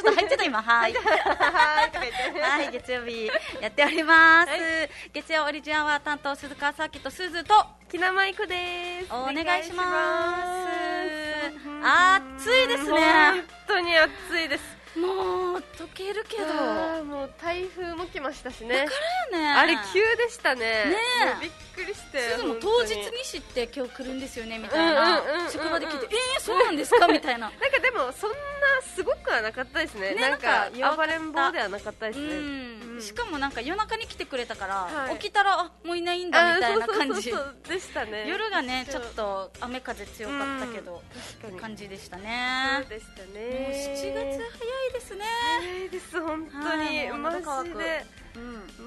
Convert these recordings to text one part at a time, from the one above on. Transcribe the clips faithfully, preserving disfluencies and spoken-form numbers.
と入ってた今はいはいとか言ってはい月曜日やっております、 はい、 月曜オリジンアワー担当鈴川さきとすずときなまいこです。 お願いします暑いですね本当に暑いです。 もう溶けるけどもう台風も来ましたしね。 だからよねあれ急でしたね。 ねえもうびっくりしてすずも当日に知って今日来るんですよねみたいな、 うんうんうんうん、 職場で聞いてえー、そうなんですかみたいななんかでもそんなすごくはなかったですね。 ねなんかなんか暴れん坊ではなかったですね。 うんうん、しかもなんか夜中に来てくれたから、 はい、 起きたらあもういないんだみたいな感じ。 そうそうそうそうでしたね。 夜がねちょっと雨風強かったけど、うん、感じでしたね。 そうでしたね。 もうしちがつ早いですね。 早いです本当に、マジで、 うん、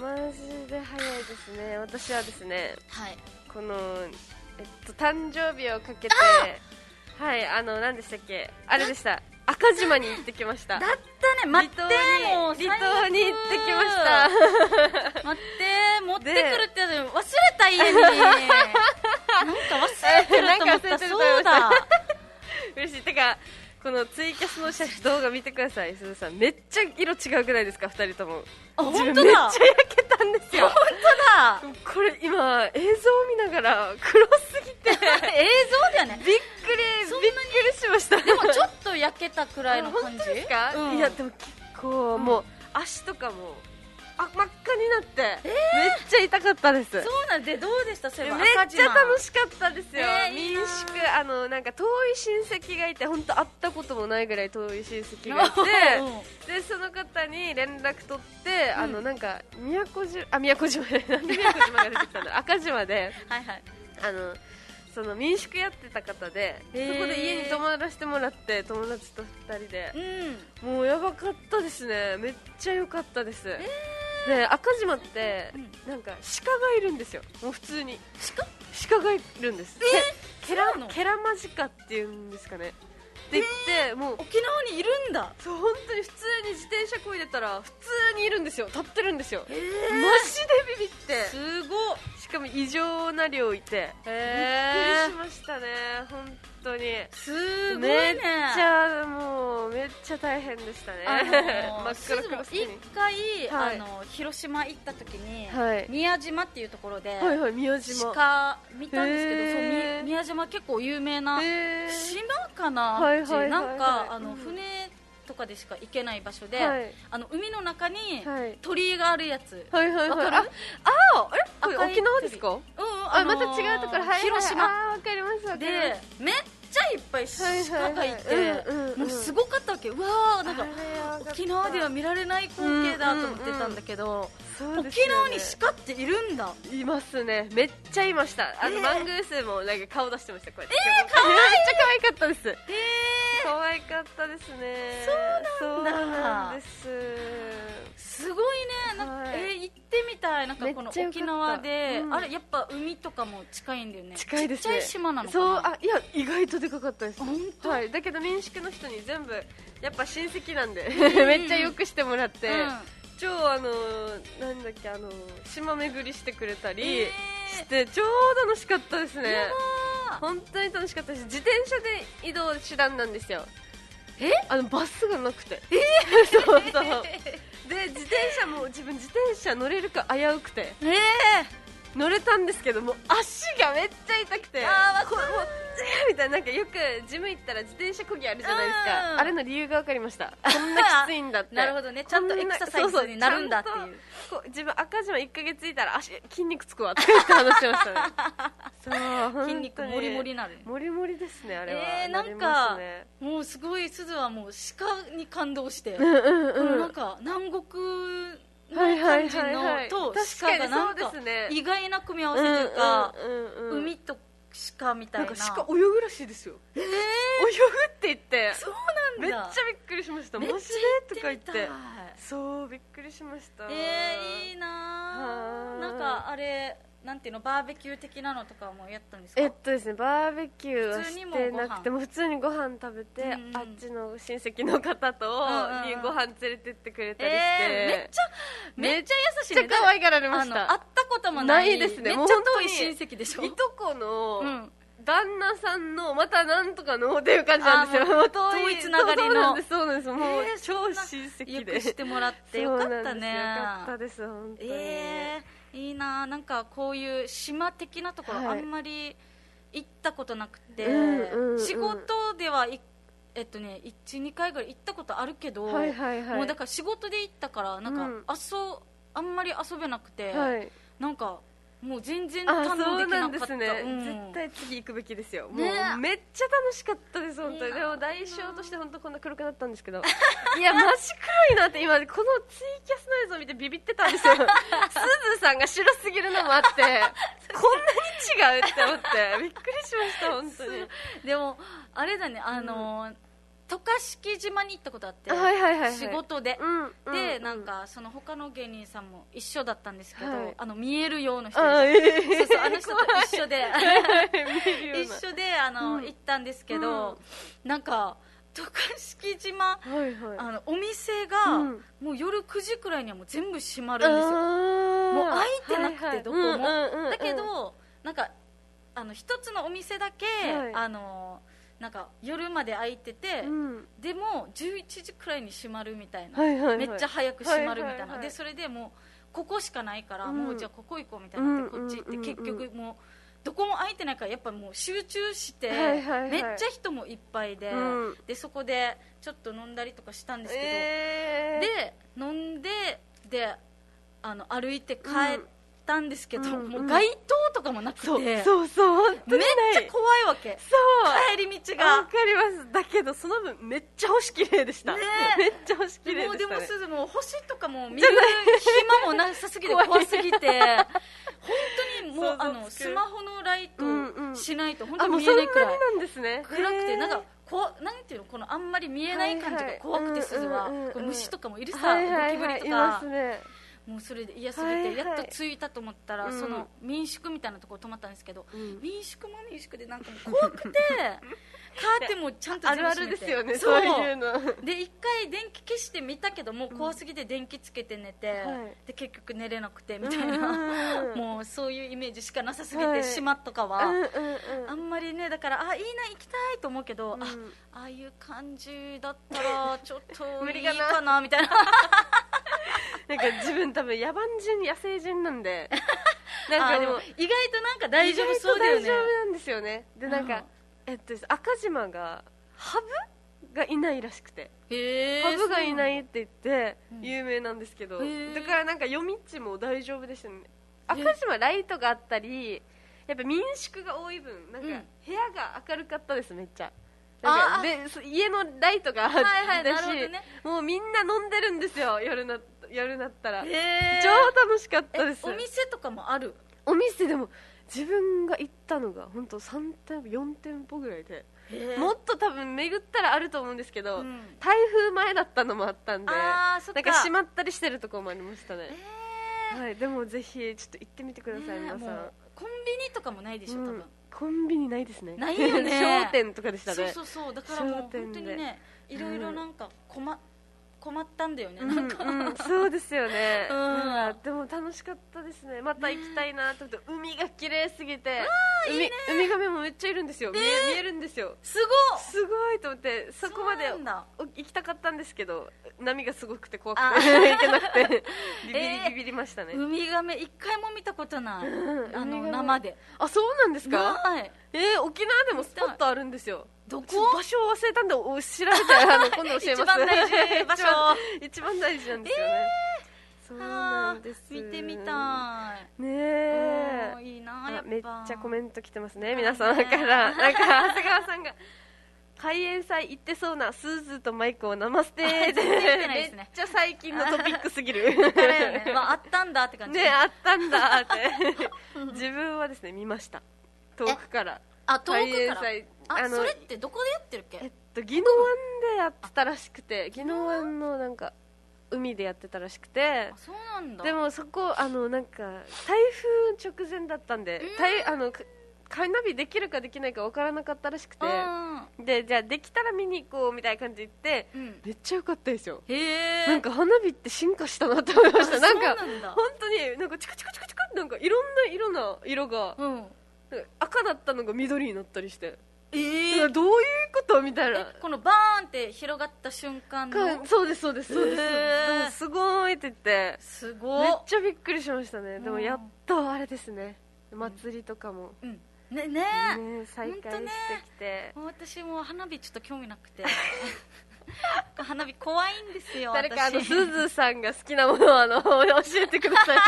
マジで早いですね。私はですね、 はい、 このえっと誕生日をかけて、はいあの何でしたっけあれでした。赤島に行ってきました。 だったね。待ってもう離島に行ってきました。 待って持ってくるって忘れた家に。なんか忘れてると思った。そうだ。 嬉しい。てかこのツイキャスの写真動画見てください。すずさんめっちゃ色違くないですかふたりとも。 あ本当だ。 めっちゃ焼けたんですよ。 本当だ。 これ今映像見ながら黒すぎて映像だよね。 びっくりびっくりしました。 でもちょっと焼けたくらいの感じ。 本当ですか、うん、いやでも結構もう、うん、足とかもあ真っ赤になって、えー、めっちゃ痛かったです。 そうなんでどうでした。それはめっちゃ楽しかったですよ、 えー、 民宿あのなんか遠い親戚がいて本当会ったこともないぐらい遠い親戚がいてでその方に連絡取って、うん、あのなんか宮古島あ宮古島でなんで宮古島が出てきたんだ赤島ではい、はい、あのその民宿やってた方で、えー、そこで家に泊まらせてもらって友達とふたりで、うん、もうやばかったですね。めっちゃ良かったです、えー、で赤島って、うん、なんか鹿がいるんですよ。もう普通に鹿鹿がいるんです、えー、ケラケラマジカっていうんですかねって言って、えー、もう沖縄にいるんだ。 そう本当に普通に自転車こいでたら普通にいるんですよ。立ってるんですよ、えー、マジでビビってすごい。 しかも異常な量いて、えー、びっくりしましたね本当に。 すごいね。 めっちゃもうめっちゃ大変でしたね。あのー、真っ黒黒すぎに一回、はい、あの広島行った時に、 はい、 宮島っていうところで、 はいはい、宮島鹿見たんですけど、そう宮島結構有名な島かな、はいはいはいはい、なんかあの船とかでしか行けない場所で、はい、あの海の中に鳥居があるやつ、 はいはいはい、あああれ沖縄ですか。うん、あのー、また違うところ、はい、 広島、 あわかりますわかります。 でめっちゃいっぱい鹿がいて、もうすごかったわけ。うわーなんか沖縄では見られない光景だと思ってたんだけど、うんうんうんね、沖縄に鹿っているんだ。 いますね。めっちゃいました。あの、えー、マングースもなんか顔出してました。こうやって、 えー、かわいい。 めっちゃ可愛かったです。 えー可愛かったですね。 そうなんだ。 そうなんです。 すごいね。なんか、はい、えー、行ってみたい。なんかこの沖縄で、うん、あれやっぱ海とかも近いんだよね。 近いですね。 ちっちゃい島なのかな。 そうあいや意外とでかかったです。 本当。 はい。だけど民宿の人に全部やっぱ親戚なんで、うん、めっちゃよくしてもらって。うん超あのなんだっけあの島巡りしてくれたりして、えー、超楽しかったですね。本当に楽しかったし自転車で移動手段なんですよ。 えあのバスがなくて、 えー、そうそうで自転車も自分自転車乗れるか危うくて、 えー、 乗れたんですけども足がめっちゃ痛くて、 あー、まあ、これもみたいな、なんかよくジム行ったら自転車こぎあるじゃないですか、あれの理由が分かりました。こんなきついんだってなるほどね、ちゃんとエクササイズになるんだっていう。 そうそうこう自分赤島いっかげついたら足筋肉つくわって言って話しましたねそう筋肉もりもりなる、 もりもりですねあれは。 えー、なんか、ね、もうすごいすずはもう鹿に感動して、 うんうんうん、 このなんか南国の感じのと鹿がなんか意外な組み合わせというか、海と鹿みたいな。 なんか鹿泳ぐらしいですよ。えー、泳ぐって言って。 そうなんだ。 めっちゃびっくりしました。マジでとか言って。そうびっくりしました。 えー、いいなー。なんかあれなんていうのバーベキュー的なのとかもやったんですか。 えっとですねバーベキューはしてなくても普通にご飯食べて、うんうん、あっちの親戚の方とにご飯連れてってくれたりして、えー、めっちゃめっちゃ優しいね。 めっちゃ可愛がられました。 会ったこともないないですね。 めっちゃ遠い親戚でしょ。 いとこの、うん旦那さんのまたなんとかのっていう感じなんですよ。もう遠いつながりの。 そうなんです、そうなんです。もう超親戚でよくしてもらってよかったね。 よかったです本当に。 えー、いいな。なんかこういう島的なところ、はい、あんまり行ったことなくて、うんうんうん、仕事ではえっとねいち、にかいぐらい行ったことあるけど、はいはいはい、もうだから仕事で行ったからなんか、うん、遊あんまり遊べなくて、はい、なんかもう全然堪能できなかった。そうなんですね、 うん、絶対次行くべきですよ、ね、もうめっちゃ楽しかったです本当に。でも代償として本当こんな黒くなったんですけどいやマジ黒いなって今このツイキャスの映像を見てビビってたんですよすずさんが白すぎるのもあってこんなに違うって思ってびっくりしました本当に。 でもあれだね、あのーうん渡嘉敷島に行ったことあって、 はいはいはいはい、 仕事で、 うん、 で、 うん、 なんかその他の芸人さんも一緒だったんですけど、はい、あの見えるような人で、 あ、えー、 そうそうあの人と一緒で一緒であの、うん、行ったんですけど、うん、なんか渡嘉敷島、はいはい、あのお店が、うん、もう夜くじくらいにはもう全部閉まるんですよ。もう開いてなくてどこも、だけどなんかあの一つのお店だけ、はい、あのなんか夜まで開いてて、うん、でもじゅういちじくらいに閉まるみたいな、はいはいはい、めっちゃ早く閉まるみたいな、はいはいはい、でそれでもうここしかないから、うん、もうじゃあここ行こうみたいなってこっち行って、うん、結局もうどこも空いてないからやっぱもう集中して、はいはいはい、めっちゃ人もいっぱいで、うん、でそこでちょっと飲んだりとかしたんですけど、えー、で飲んでであの歩いて帰って、たんですけど、うんうん、もう街灯とかもなくて、 そうそうそう本当にめっちゃ怖いわけ。 そう帰り道がわかります。だけどその分めっちゃ星綺麗でした、ね、めっちゃ星綺麗でした、ね、 もうでもすずも星とかも見る暇もなさすぎて怖すぎて本当にもうあのスマホのライトしないと本当に見えないくらい暗くて、なんかこなんていうのこのあんまり見えない感じが怖くて、すずは虫とかもいるさ、ゴキブリとかいますね。もうそれで嫌すぎて、はいはい、やっと着いたと思ったら、うん、その民宿みたいなところ泊まったんですけど、うん、民宿も民宿でなんかもう怖くてカーテンもちゃんと全部閉めて、 あるあるですよね、そういうので一回電気消してみたけどもう怖すぎて電気つけて寝て、うん、で結局寝れなくてみたいな、うん、もうそういうイメージしかなさすぎて、はい、島とかは、うんうんうん、あんまりね、だからあいいな行きたいと思うけど、うん、あああいう感じだったらちょっといいかなみたいななんか自分多分野蛮人野生人なんでなんかでも意外となんか大丈夫そうだよね。 意外と大丈夫なんですよね。でなんか、うん、えっと赤島がハブがいないらしくて、 へハブがいないって言って有名なんですけど、だからなんか夜道も大丈夫でしたね。赤島ライトがあったりやっぱ民宿が多い分なんか部屋が明るかったです、めっちゃ。なんかで家のライトがあったし、はいはいね、もうみんな飲んでるんですよ、夜な夜なったら超楽しかったです。 お店とかもある？ お店でも自分が行ったのが本当さんてんよんてんぽぐらいで、もっと多分巡ったらあると思うんですけど、うん、台風前だったのもあったんで、 あーそっか、 なんか閉まったりしてるところもありましたね、はい、でもぜひちょっと行ってみてください、皆さん。 コンビニとかもないでしょ、多分、うん、 コンビニないですね。 ないよね商店とかでしたね。 そうそうそう、だからもう本当にね、いろいろなんか困っ困ったんだよね、なんか、 うんうん、そうですよね、うん、でも楽しかったですね。また行きたいなと思って、海が綺麗すぎて、海、いいね、ウミガメもめっちゃいるんですよ、えー、見え、見えるんですよ。 すごいすごいと思って、そこまで行きたかったんですけど波がすごくて怖くて行けなくてビビり、えー、ビビりましたね。 ウミガメ一回も見たことない、うん、あの生で。 あ、そうなんですか。 はい、 えー、沖縄でもスポットあるんですよ。 どこ？ 場所を忘れたんで調べてあの今度教えます。 一番大事場所一番大事なんですよね、えー、そうなんです。 見てみたいねえ、 いいな、やっぱめっちゃコメント来てますね、皆さんからなんか長谷川さんが開演祭行ってそうなスーズーとマイクをナマステーでめっちゃ最近のトピックすぎるからよね、まあ、あったんだって感じね、あったんだって自分はですね見ました、遠くから。 あ、遠くから。あ、 あのそれってどこでやってるっけ？ えっと宜野湾でやってたらしくて、宜野湾のなんか海でやってたらしくて、 あ、そうなんだ。 でもそこあのなんか台風直前だったんで、台あの花火できるかできないか分からなかったらしくて、でじゃあできたら見に行こうみたいな感じで行って、うん、めっちゃ良かったですよ。 へー、 なんか花火って進化したなって思いました。なんかなんだ、 本当になんかチクチクチクチクなんかいろんな色な色が、 うん、 赤だったのが緑になったりして、 えー、 どういうことみたいな。 このバーンって広がった瞬間の。 そうですそうですそうです、えー、すごいって言って、 すごい、 めっちゃびっくりしましたね。でもやっとあれですね、祭りとかも、 うん、ねねね、再開してきて、 ね、私も花火ちょっと興味なくて花火怖いんですよ。 誰かあのすずさんが好きなものをあの教えてください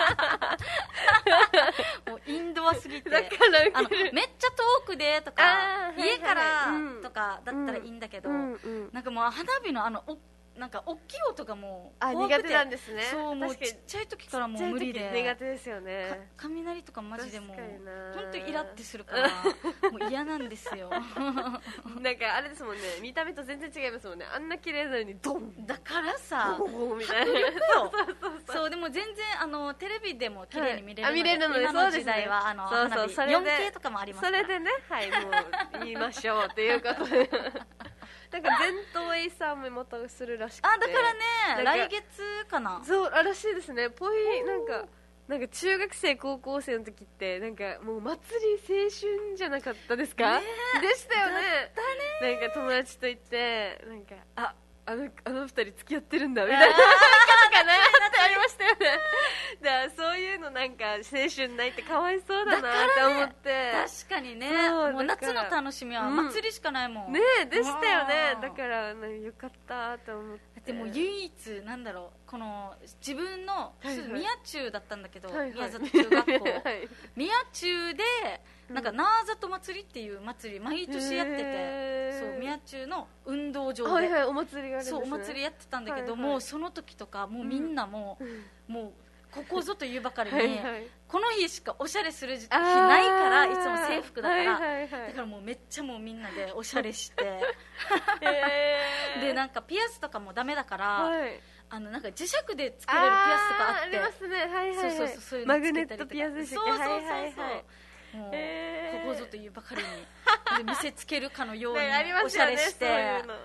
もうインドアすぎて、 だからあのめっちゃ遠くでとか家からとかだったらいいんだけど、うんうん、なんかもう花火のあのなんか大きい音がもう怖くて、 あ、苦手なんですね。 そう、もうちっちゃい時からもう無理で、 苦手ですよね。 雷とかマジでもう本当にイラってするからもう嫌なんですよなんかあれですもんね、見た目と全然違いますもんね。あんな綺麗なのにドンだからさみたいなそう、でも全然あのテレビでも綺麗に見れるので、はい、 見れるので、 今の時代はあのそうそう、それでよんケー とかもありますから、 それでね、はい、もう言いましょうっていうことでなんか全頭エイサーもまたするらしくて、 あ、だからね、来月かな、 そうらしいですね。ぽい、なんかなんか中学生高校生の時ってなんかもう祭り青春じゃなかったですか、ね、でしたよね。ね、なんか友達と行ってなんかああのあの二人付き合ってるんだみたいなことかなってありましたよねだからそういうのなんか青春ないってかわいそうだなって思って、ね、 確かにね、もう夏の楽しみは祭りしかないもん、うん、 ねえでしたよね。だからよかったと思って。 でも唯一なんだろう、この自分の宮中だったんだけど、はいはい、宮里中学校、はい、宮中でなんかナーザと祭りっていう祭り毎年やってて、そう宮中の運動場で、 はいはい、お祭りがあるんですね。 そうお祭りやってたんだけど、はいはい、もうその時とかもうみんなもう、うん、もうここぞというばかりにはい、はい、この日しかおしゃれする日ないからいつも制服だから、はいはいはい、だからもうめっちゃもうみんなでおしゃれしてでなんかピアスとかもダメだから、はい、あのなんか磁石で作れるピアスとかあって、 ありますね、はいはいはい、 そうそうそう、そういうのつけたりとか、マグネットピアスでしたっけ、 そうそうそうそう、 はいはいはい、 もう、えー、ここぞというばかりにで見せつけるかのようにおしゃれして、ね、懐か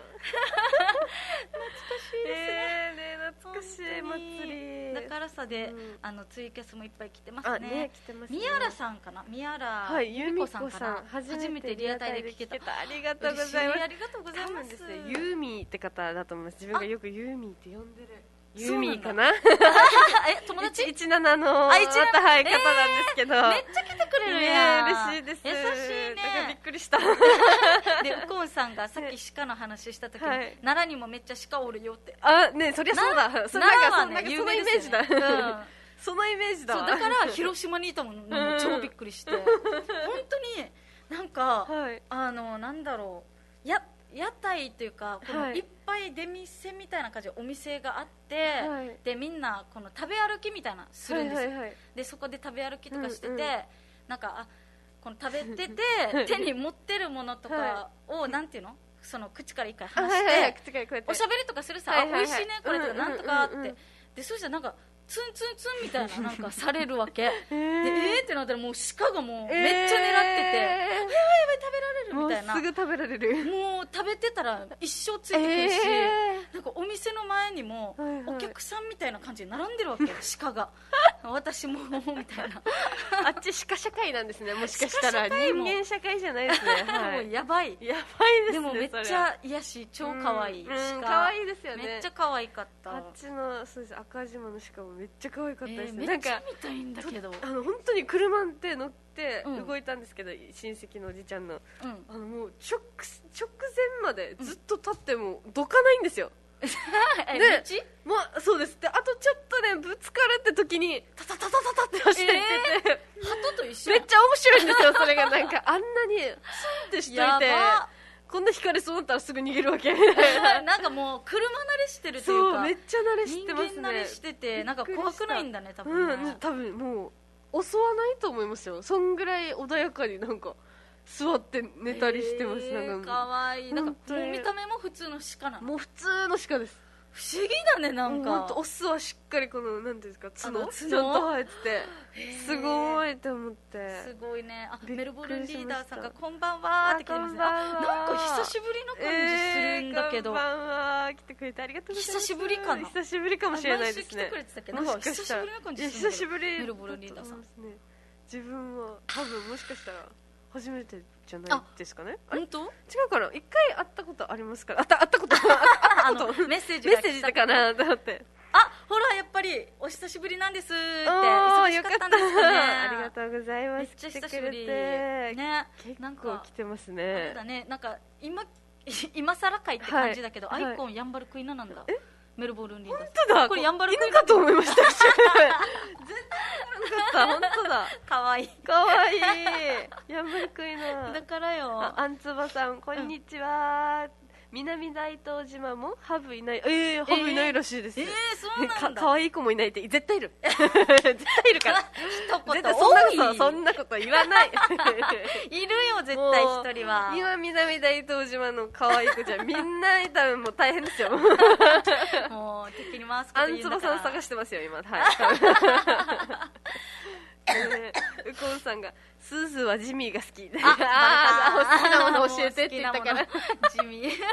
しいですね、 えー、ね、懐かしい祭りだからさで、うん、あのツイキャスもいっぱい来てますね。 ね、来てますね。 宮原さんかな、宮原由美子さんかな、初めてリアタイで聞けた。 ありがとうございます。 ありがとうございます。 ですね、ユーミーって方だと思います。自分がよくユーミーって呼んでるユーミーかなえ、友達いちななのあ、いちなな、はい、方なんですけど、 めっちゃ来てくれるやん、 ね、嬉しいです。 優しいね。 だからびっくりしたで、ウコンさんがさっき鹿の話した時に、はい、奈良にもめっちゃ鹿おるよって。 あ、ね、そりゃそうだ。そ奈良はね、 そのイメージだ、うん、そのイメージだわ。 そうだから広島にいたもの超びっくりして、本当になんか、はい、あのなんだろう、や屋台というか、このいっぱい出店みたいな感じでお店があって、はい、でみんなこの食べ歩きみたいなするんですよ、はいはいはい、でそこで食べ歩きとかしてて、うんうん、なんかあこの食べてて手に持ってるものとかを、はい、なんていうの、その口から一回離して、はいはいはい、口からこうやっておしゃべりとかするさ、はいはいはい、あ美味しいねこれとかなんとかって、うんうんうん、でそうしたらなんかツンツンツンみたいななんかされるわけ、えー、でえーってなったらもう鹿がもうめっちゃ狙ってて、えー、やばいやばい食べられるみたいな、 もうすぐ食べられる、 もう食べてたら一生ついてくるし、えー、なんかお店の前にもお客さんみたいな感じで並んでるわけ、鹿が私もみたいなあっち鹿社会なんですね、もしかしたら人間社会じゃないですね、 はい、もうやばいやばいですね。 でもめっちゃ癒し、超可愛い、 うん、可愛いですよね、 めっちゃ可愛かった。 あっちのそうです、赤島の鹿もめっちゃ可愛かったですね、 えー、めっちゃ見たいんだけど、 あの本当に車って乗って動いたんですけど、うん、親戚のおじちゃんの、うん、あのもう直直前までずっと立ってもどかないんですよ、 うん、 でもうそうです。であとちょっとねぶつかるって時にタタタタタタって走っていってて、 えー、鳩と一緒めっちゃ面白いんですよそれがなんかあんなにスンってしといてこんな引かれそうだったらすぐ逃げるわけなんかもう車慣れしてるというか、 そうめっちゃ慣れしてますね、 人間慣れしててなんか怖くないんだね多分ね、 うん、多分もう襲わないと思いますよ、そんぐらい穏やかになんか座って寝たりしてます、えー、 なんかかわいい、なんかもう見た目も普通の鹿なの、 もう普通の鹿です。 不思議だね、なんかオスはしっかりこのなんていうんですか角ちゃんと生えててすごいって思って、 すごいね。あ、メルボルンリーダーさんがこんばんはって来てますね。あ、なんか久しぶりの感じするんだけど、 えー、こんばんは来てくれてありがとうございます。 久しぶりかな、 久しぶりかもしれないですね。 毎週来てくれてたけどなんか久しぶりの感じするんだけど、 久しぶりメルボルンリーダーさん、 ね、 自分は多分もしかしたら初めてじゃないですかね。 本当？ 違うかな。一回会ったことありますから。あった会ったことあのメッセージメッセージだかなと思って。 あ、ほらやっぱりお久しぶりなんですって忙しかったんですかね。 ありがとうございます。 めっちゃ久しぶりね。 結構来てますね。 そうだね。なんか今今更かいって感じだけど、アイコンヤンバルクイナなんだ。メルボルンリンダ。 本当だ。 これヤンバルクイナかと思いました。絶対本当だ。 可愛い。 可愛い。ヤンバルクイナ。 だからよ。 あんつばさんこんにちは。南大東島もハブいない。ええー、ハブいないらしいです。 ええー、そうなんだ。 可愛い子もいないって絶対いる。絶対いるから。 一言多い。そんなこと言わない。 いるよ絶対一人は。 今南大東島の可愛い子じゃみんな多分もう大変ですよ。 もう敵に回すこと言うんだから。 あんつばさん探してますよ今。はい。ね、ウコンさんがスースーはジミーが好き。ああ、好きなもの教えてって言ったからジミー。 確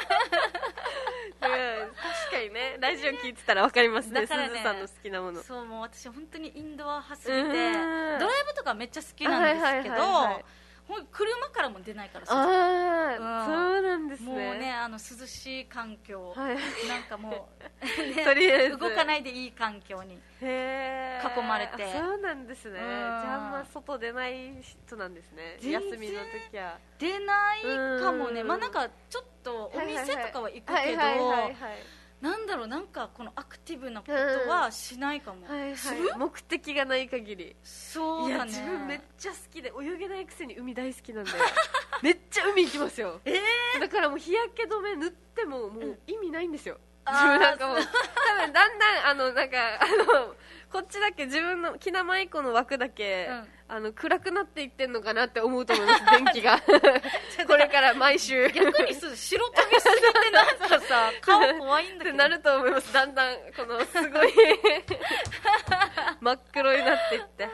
かにね、ラジオ聞いてたら分かりますね、スースーさんの好きなもの。 そう、もう私本当にインドア派すぎて、ドライブとかめっちゃ好きなんですけど、車からも出ないからさ。 ああ、そうなんですね。 もうね、あの涼しい環境、なんかもうとりあえず動かないでいい環境に囲まれて。 そうなんですね。じゃああんま外出ない人なんですね。休みの時は出ないかもね。まあなんかちょっとお店とかは行くけど、なんだろう、なんかこのアクティブなことはしないかも。する？ 目的がない限り。 そうだね。 いや自分めっちゃ好きで泳げないくせに海大好きなんでめっちゃ海行きますよ。えー、だからもう日焼け止め塗ってももう意味ないんですよ。自分なんかもう多分だんだんあのなんかあのこっちだけ自分のきなまいこの枠だけ、うん、あの暗くなっていってんのかなって思うと思います電気がこれから毎週逆に白飛びすぎてなんかさ顔怖いんだけどってなると思います。だんだんこのすごい真っ黒になっていって、はい、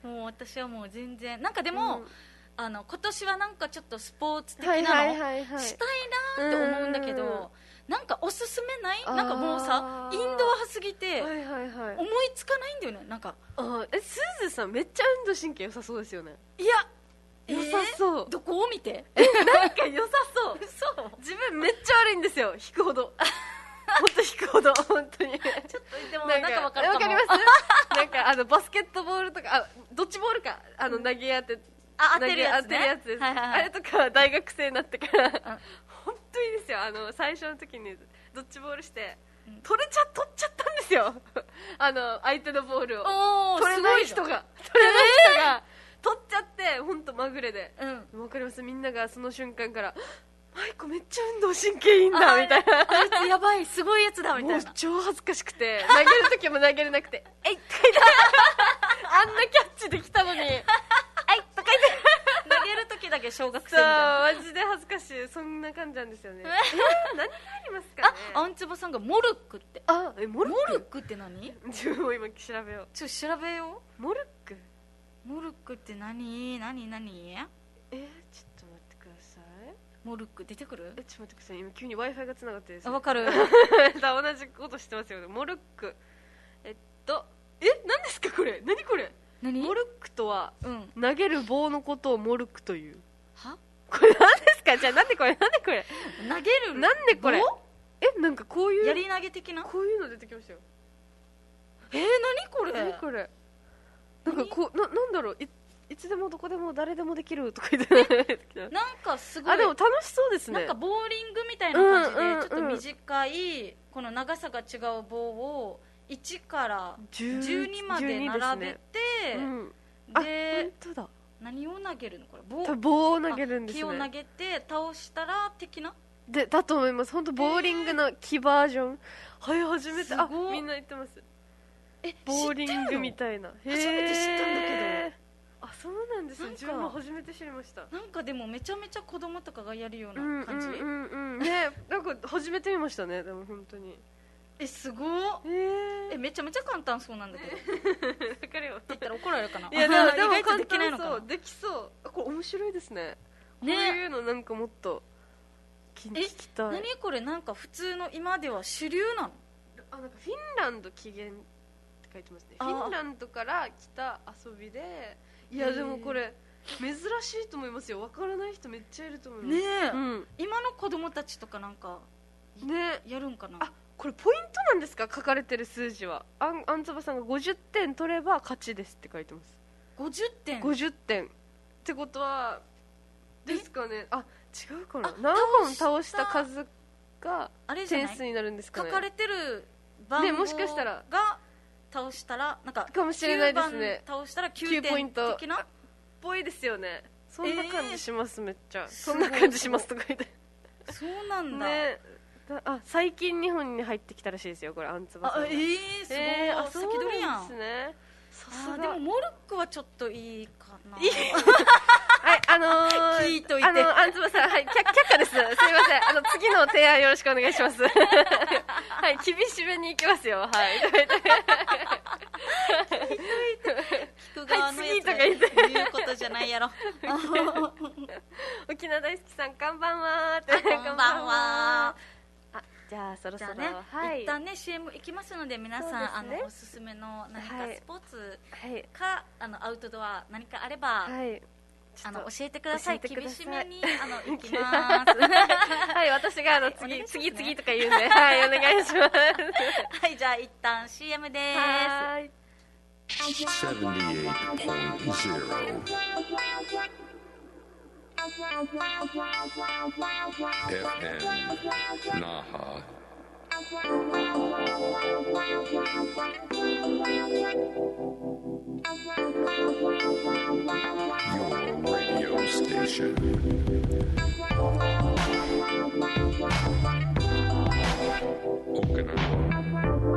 もう私はもう全然なんかでも、うん、あの今年はなんかちょっとスポーツ的なのしたいなって思うんだけど、なんかおすすめない？なんかもうさインドア派すぎて思いつかないんだよね。なんかあえスーズーさんめっちゃ運動神経良さそうですよね。 いや良さそう、 えー、どこを見てなんか良さそうそう自分めっちゃ悪いんですよ引くほどもっと引くほど本当にちょっとでもなんか分かるかも。 わかりますなんかあのバスケットボールとかあドッジボールかあの投げ当てあ当てるやつね、 当てるやつです、はいはいはい、あれとか大学生になってから本当にですよ。あの最初の時にドッジボールして、うん、取れちゃ取っちゃったんですよあの相手のボールを取れない人が取れない人が、えー、取っちゃって本当まぐれで、うん、分かります。みんながその瞬間からマイコめっちゃ運動神経いいんだみたいな、 あいつやばいすごいやつだみたいな。 もう超恥ずかしくて投げる時も投げれなくてえいっとか言ってあんなキャッチできたのにえいっとか言って投げる時だけ小学生みたいな。 マジで恥ずかしい。そんな感じなんですよね。えー、何がありますかね。 あ、アンツボさんがモルックって。 あ、えモルック。 モルックって何？ 自分も今調べよう。 ちょっと調べよう。モルック。 モルックって何？何何？ えー、ちょっと待ってください。 モルック出てくる？ え、ちょっと待ってください。今急に Wi-Fi がつながってです、ね。 あ、わかる。 同じことしてますよね。モルック。えっと、え、何ですかこれ？何これ？ 何？ モルックとは、 うん、 投げる棒のことをモルックという。 は？ これ何ですか？じゃあなんでこれなんでこれ投げるなんでこれえなんかこういうやり投げ的なこういうの出てきましたよ。 えー、何これ何これなんかこう な, なんだろう い, いつでもどこでも誰でもできるとか言ってなんかすごいあでも楽しそうですね。 なんかボーリングみたいな感じで、うんうんうん、ちょっと短いこの長さが違う棒をいちからじゅうにまで並べて、ねうん、で本当だ何を投げるのこれ 棒, 棒を投げるんですね。 木を投げて倒したら的なでだと思います。本当ボーリングの木バージョン、はい、初めてあみんな言ってます。 えボーリングみたいな初めて知ったんだけどあそうなんですね。自分も初めて知りました。 なんかでもめちゃめちゃ子供とかがやるような感じ、うんうんうんうん、ねなんか初めて見ましたね。でも本当にえすごっ、えー、えめちゃめちゃ簡単そうなんだけど分かるよって言ったら怒られるかな。 いやでもでも意外とできないのかな。 できそう。これ面白いですね。こういうのなんかもっと聞きたい。 何これなんか普通の今では主流なの？ あなんかフィンランド起源って書いてますね。フィンランドから来た遊びでいやでもこれ珍しいと思いますよ。わからない人めっちゃいると思いますねえ、 うん、 今の子供たちとかなんかねやるんかな。 あ、これポイントなんですか？書かれてる数字はあん、あんつばさんがごじゅってん取れば勝ちですって書いてます。 ごじゅってんごじゅってんってことはですかね。あ、違うかな。何本倒した数が点数になるんですかね。 書かれてる番号ね、もしかしたらが倒したらなんかかもしれないですね。 倒したらきゅうてん的なっぽいですよね。そんな感じします、えー、めっちゃそんな感じしますとか言ってそうなんだ、 ね、だあ最近日本に入ってきたらしいですよこれアンツバさんが。 あ、えー、すごい、えー、あ、先取りやん。 そうですね。 あ、でもモルックはちょっといいかな。 いいはい、あのー、 聞いといて、 あのアンツバさん、はい、却下です。すいません、あの次の提案よろしくお願いします。はい、厳しめに行きますよ。はい。聞いといて聞く側のやつが言うことじゃないやろ。 沖縄大好きさん、こんばんは。 こんばんは。 あ、じゃあそろそろね、 はい、 一旦ね シーエム 行きますので皆さん、ね、あのおすすめの何かスポーツか、はい、あのアウトドア何かあれば、はい、あの教えてください。厳しめにあの行きます。 はい、私があの次、ね、次次とか言うんで、はい、お願いします。 はい、じゃあ一旦 シーエム です。はい。 セブンティーエイトポイントゼロ エフエム Naha Your radio station Okinawa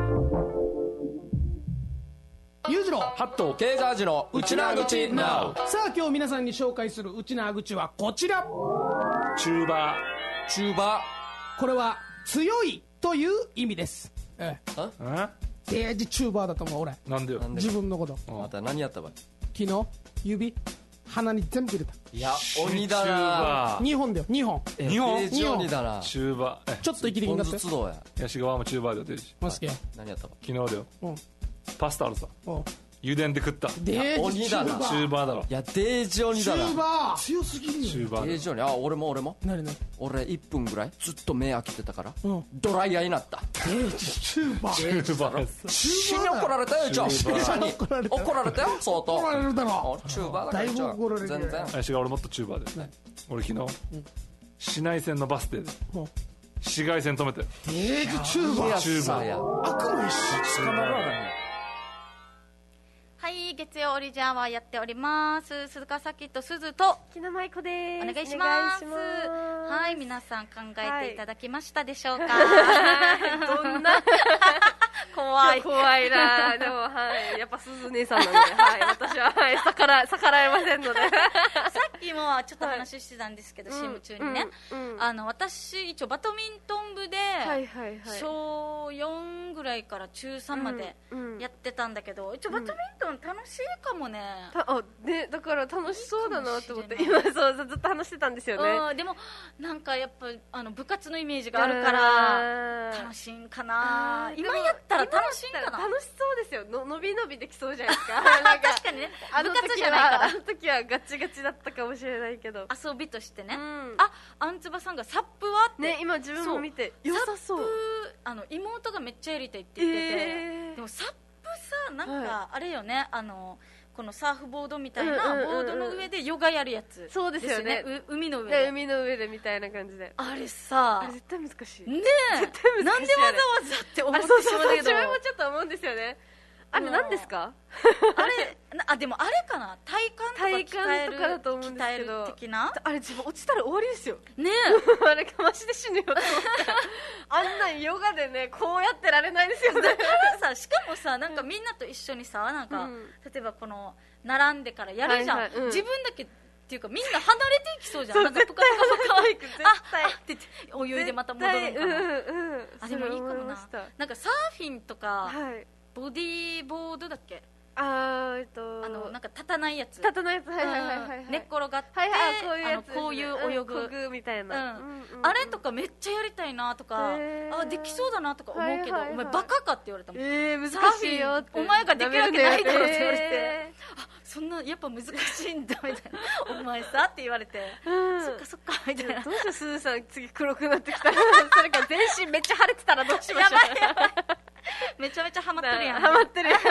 裕次郎ハットケーザージの内縄口 Now。 さあ今日皆さんに紹介する内縄口はこちら。 チューバー。 チューバー、これは強いという意味です。ええ、 えデージチューバーだと思う俺。 なんでよ。 自分のこと。 また何やったばい。 昨日指鼻に全部入れた。 いや鬼だな。 にほんだよ、にほん。 にほんにほん鬼だな。チューバー、 ちょっと息できになって。 本やヤシ側もチューバーで出てるし。 マスケ何やったば。昨日だよ、うん、パスタあるさ、油田で食った。 デージ鬼だな。チューバーだろ。いやデージ鬼だな。 チューバー強すぎるよ。 チューバーデージ鬼。あ、俺も俺も何何俺いっぷんぐらいずっと目開けてたから、うん、ドライヤーになった。 デージチューバー。 チューバー死に怒られたよ。一応怒られた怒られたよ相当。 怒られるだろ。 チューバーだだいぶ怒られる。 全然。私が俺もっとチューバーで、俺昨日、うん、市内線のバス停で市街線止めて。 デージチューバー。 チューバーや悪の一種。捕まらない。 はい、月曜オリジャーはやっております。鈴川咲と鈴と木野舞子です。 お願いします。はい、皆さん考えていただきましたでしょうか。 はい、どんな怖い怖いな。でもはいやっぱ鈴姉さんなんで、はい、私は、はい、逆ら逆らえませんので。さっきもちょっと話してたんですけど、はい、シーエム 中にね、うんうん、あの私一応バドミントン部で、はいはいはい、しょうよんぐらいからちゅうさんまでやってたんだけど、一応バドミントン楽しいかもね。 あ、ね、だから楽しそうだなと思って今そうずっと話してたんですよね。 うん、でもなんかやっぱあの部活のイメージがあるから楽しいんかな。今やったら楽しいんかな。 楽しそうですよ。の伸び伸びできそうじゃないですか。 確かにね、部活じゃないからあの時はガチガチだったかもしれないけど遊びとしてね、うん、あ、あんつばさんがサップはってね、今自分も見て良さそう。 サップあの妹がめっちゃやりたいって言ってて、えー、でもサップさなんかあれよね、はい、あのこのサーフボードみたいなボードの上でヨガやるやつ。 そうですよね。 海の上で、 海の上でみたいな感じで。 あれさ、 あれ絶対難しいね。 絶対難しい。 なんでわざわざって思ってしまうけど。 そうそうそう、自分もちょっと思うんですよね。あれ何ですか？ あれ、あ、でもあれかな、体幹とか鍛える、 体幹とかだと思うんですけど、 的な。 あれ自分落ちたら終わりですよね。 あれかましで死ぬよと思ったあんなヨガでねこうやってられないですよね。 さ、しかもさ、なんかみんなと一緒にさ、なんか、うん、例えばこの並んでからやるじゃん、はいはい、うん、自分だけっていうかみんな離れていきそうじゃん。 そう、 なんか絶対離れていく。絶対あって言って泳いでまた戻るのかな。うんうん、あ、でもいいかもな。なんかサーフィンとか、はい、ボディーボードだっけ、 あー、えっとあのなんか立たないやつ、 立たないやつ、はいはいはいはい、 寝っ転がって、 はいはい、こういうやつ、 あのこういう泳ぐ、 うん、こぐみたいな、 うんうんうん、あれとかめっちゃやりたいなとか、あ、できそうだなとか思うけど、はいはいはい、お前バカかって言われたもん。 えー、難しいよって、 お前ができるわけないだろって言われて、えー、あ、 そんなやっぱ難しいんだみたいなお前さって言われて、うん、そっかそっかみたいな。 どうしよう、すずさん次黒くなってきたらそれから全身めっちゃ腫れてたらどうしましょう。 やばいやばいめちゃめちゃハマってるやん。 ハマってるやん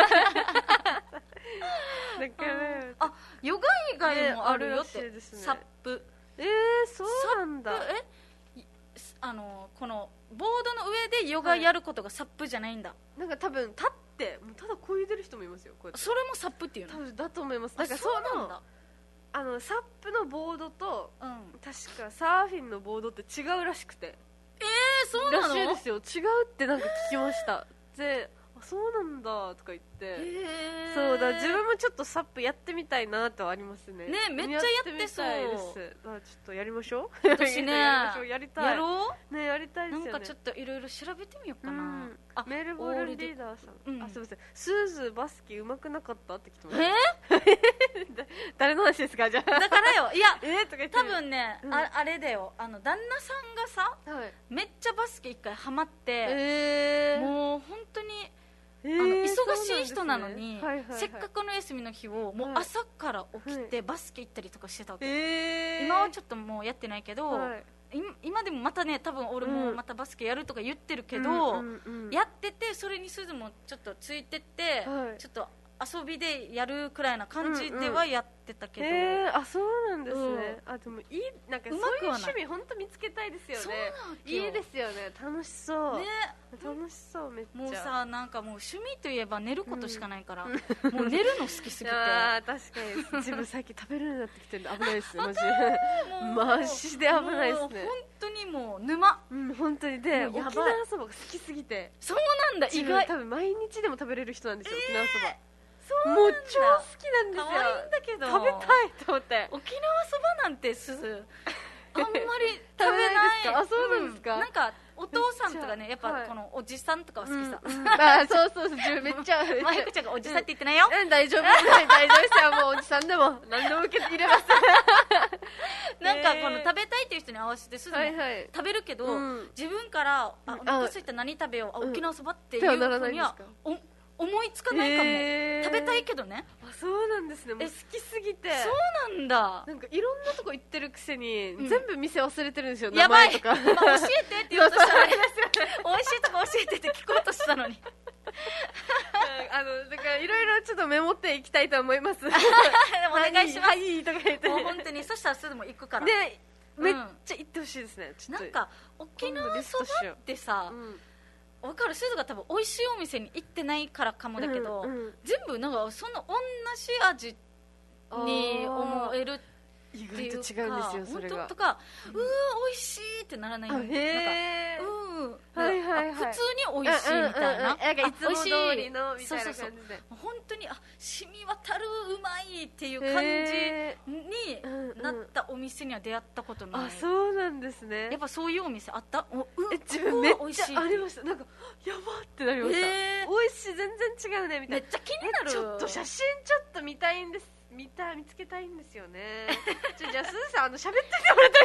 あ、ヨガ以外もあるよって、ね、サップ。 えー、そうなんだ。 えあのこのボードの上でヨガやることがサップじゃないんだ、はい、 なんか多分立ってもうただこうゆでる人もいますよ。こうやってそれもサップっていうの。 多分だと思います。なんかそのあのサップのボードと、うん、確かサーフィンのボードって違うらしくて。 えー、そうなの？ らしいですよ。違うってなんか聞きましたで、あ、そうなんだとか言って、えー、そうだ、自分もちょっとサップやってみたいなとはありますね。 ね、めっちゃやってそう。 やってみたいです。あ、ちょっとやりましょう。 私ねやりたい。 やろうね、やりたいですよね。 なんかちょっといろいろ調べてみようかな、うん、 あ、メルボルンリーダーさん、うん、あ、すみません、スーズバスケうまくなかったって来てます。えー、誰の話ですか？じゃあだからよ、いや、 えー、とか言って多分ね、うん、あ, あれだよ、あの旦那さんがさ、はい、めっちゃバスケ一回ハマって、えー、もう本当にえー、あの忙しい人なのに、ね、はいはいはい、せっかくの休みの日をもう朝から起きてバスケ行ったりとかしてたわけ、はい、今はちょっともうやってないけど、はい、今でもまたね、多分俺もまたバスケやるとか言ってるけど、うんうんうんうん、やってて、それにすずもちょっとついてって、はい、ちょっと遊びでやるくらいな感じではやってたけど、うんうん、 へー、あ、そうなんですね、うん、あ、でもいい、なんかそういう趣味本当見つけたいですよね。いいですよね、楽しそう、ね、楽しそう、めっちゃ。 もうさ、なんかもう趣味といえば寝ることしかないから、うん、もう寝るの好きすぎてあ、確かに自分最近食べれるようになってきてるんで危ないですマジでマジで危ないですね。 本当にもう沼、 うん、本当に。で、沖縄そばが好きすぎて。 そうなんだ、意外。 多分毎日でも食べれる人なんですよ、 えー、 沖縄そば。 もう超好きなんですよ。 可愛いんだけど食べたいと思って。 沖縄そばなんてすずあんまり食べないですか？あ、そうなんですか？ うん、なんかお父さんとかね、やっぱこのおじさんとかは好きさ、 うんうん、あ、そうそうそう、めっちゃまゆこちゃんがおじさんって言ってないよ、 うん、大丈夫大丈夫ですよ、もうおじさんでも何でも受け入れますなんかこの食べたいっていう人に合わせてすずも食べるけど、はいはい、うん、自分からあお腹空いたら何食べよう、あ、沖縄そばっていうふうにはお思いつかないかも、えー、食べたいけどね。 あ、そうなんですね。もう好きすぎて。 そうなんだ。 なんかいろんなとこ行ってるくせに、うん、全部店忘れてるんですよ。 やばい。 名前とか。 まあ、教えてって言おうとしたのに美味しいとこ教えてって聞こうとしたのにあのだからいろいろちょっとメモっていきたいと思います。 お願いします。 はい、とか言って。 もう本当にそしたらすぐも行くから。 で、めっちゃ行ってほしいですね。 ちょっとなんか沖縄そばってさ。うん、分かる、すずが多分美味しいお店に行ってないからかもだけど、うんうん、全部なんかその同じ味に思えるっていうか、 意外と違うんですよ、それが。 本当とか、うー美味しいってならないのに、 へー、 うん、 はいはいはい、 普通に美味しいみたいな、うんうんうん、なんかいつも通りのみたいな感じで、そうそうそう、 本当にあ染み渡るうまいっていう感じになったお店には出会ったことない。 あ、そうなんですね。 やっぱそういうお店あった？おえ、自分めっちゃありました。なんかやばってなりました。美味しい、全然違うねみたいな。 めっちゃ気になる。 ちょっと写真ちょっと見たいんです。見た見つけたいんですよね。ちょじゃあすずさん、あの喋っててもらったらいい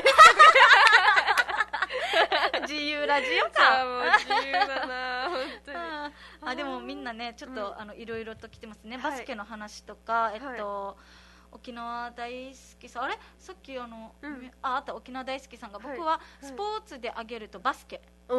ですか？ 自由ラジオか。 もう自由だな本当に。 あ、でもみんなね、ちょっと、うん、あのいろいろと来てますね。バスケの話とか、はい、えっと、はい、沖縄大好きさん、あれさっきあの、うん、ああった沖縄大好きさんが、僕はスポーツで挙げるとバスケ、はい、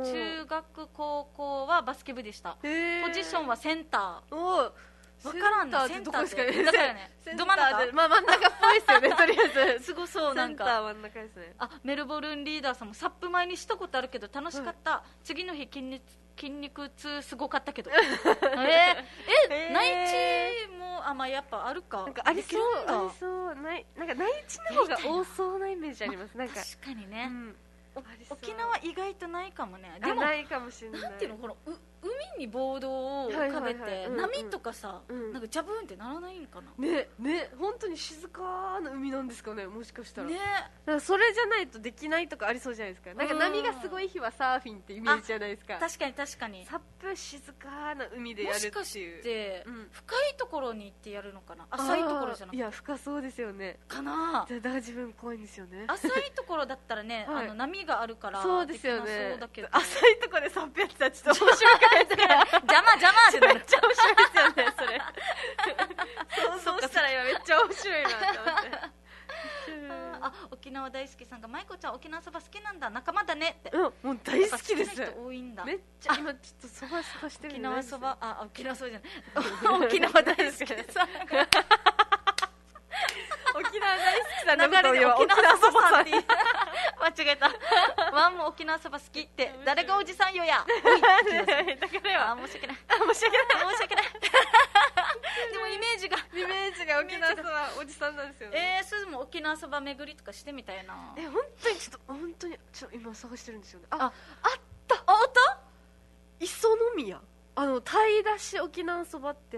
中学高校はバスケ部でした。ポジションはセンター。お分からんな、センターってだからね、ど真ん中、 まあ、真ん中っぽいですよね。とりあえずすごそう、なんかセンター真ん中ですね。 あ、メルボルンリーダーさんもサップ前にしたことあるけど楽しかった、はい、次の日筋肉筋肉痛すごかったけどえー、え、内地もあ、まあ、やっぱあるか、 なんかありそう、ありそうない、なんか内地の方が多そうなイメージあります。なんか確かにね、うん、沖縄意外とないかもね。 でもないかもしれない。 なんていうの、このう海にボードを浮かべて波とかさ、うん、なんかジャブーンってならないんかな。 ねね、本当に静かな海なんですかね、もしかしたら。ね、なんかそれじゃないとできないとかありそうじゃないですか。なんか波がすごい日はサーフィンってイメージじゃないですか。 確かに確かに。 サップ静かな海でやるっていう。もしかして、うん、深いところに行ってやるのかな。浅いところじゃなくて。 いや、深そうですよね。 かな。 だから自分怖いんですよね。 浅いところだったらね、はい、あの波があるからそうですよね。 そうだけど、 浅いところでサップやってたらちょっと面白くないです邪魔邪魔ってなる。 めっちゃ面白いですよねそれ想像したら今めっちゃ面白いなって思ってあ、沖縄大好きさんがまいこちゃん沖縄そば好きなんだ、仲間だねって。 うん、もう大好きです。 好きな人多いんだ。 めっちゃ今ちょっとそば探してる沖縄そば、あ、沖縄そばじゃない沖縄大好きさん沖縄大好きさんの流れで沖縄そばさんって間違えた。ワンも沖縄そば好きって誰がおじさんよや。 だからあ、申し訳ない。 申し訳ない申し訳ない。でもイメージがイメージが沖縄そばおじさんなんですよね。 えー、すずも沖縄そば巡りとかしてみたいな。 え、本当にちょっと本当にちょっと今探してるんですよね。あ、 あ、 あったあった磯宮、あの鯛だし沖縄そばってやって、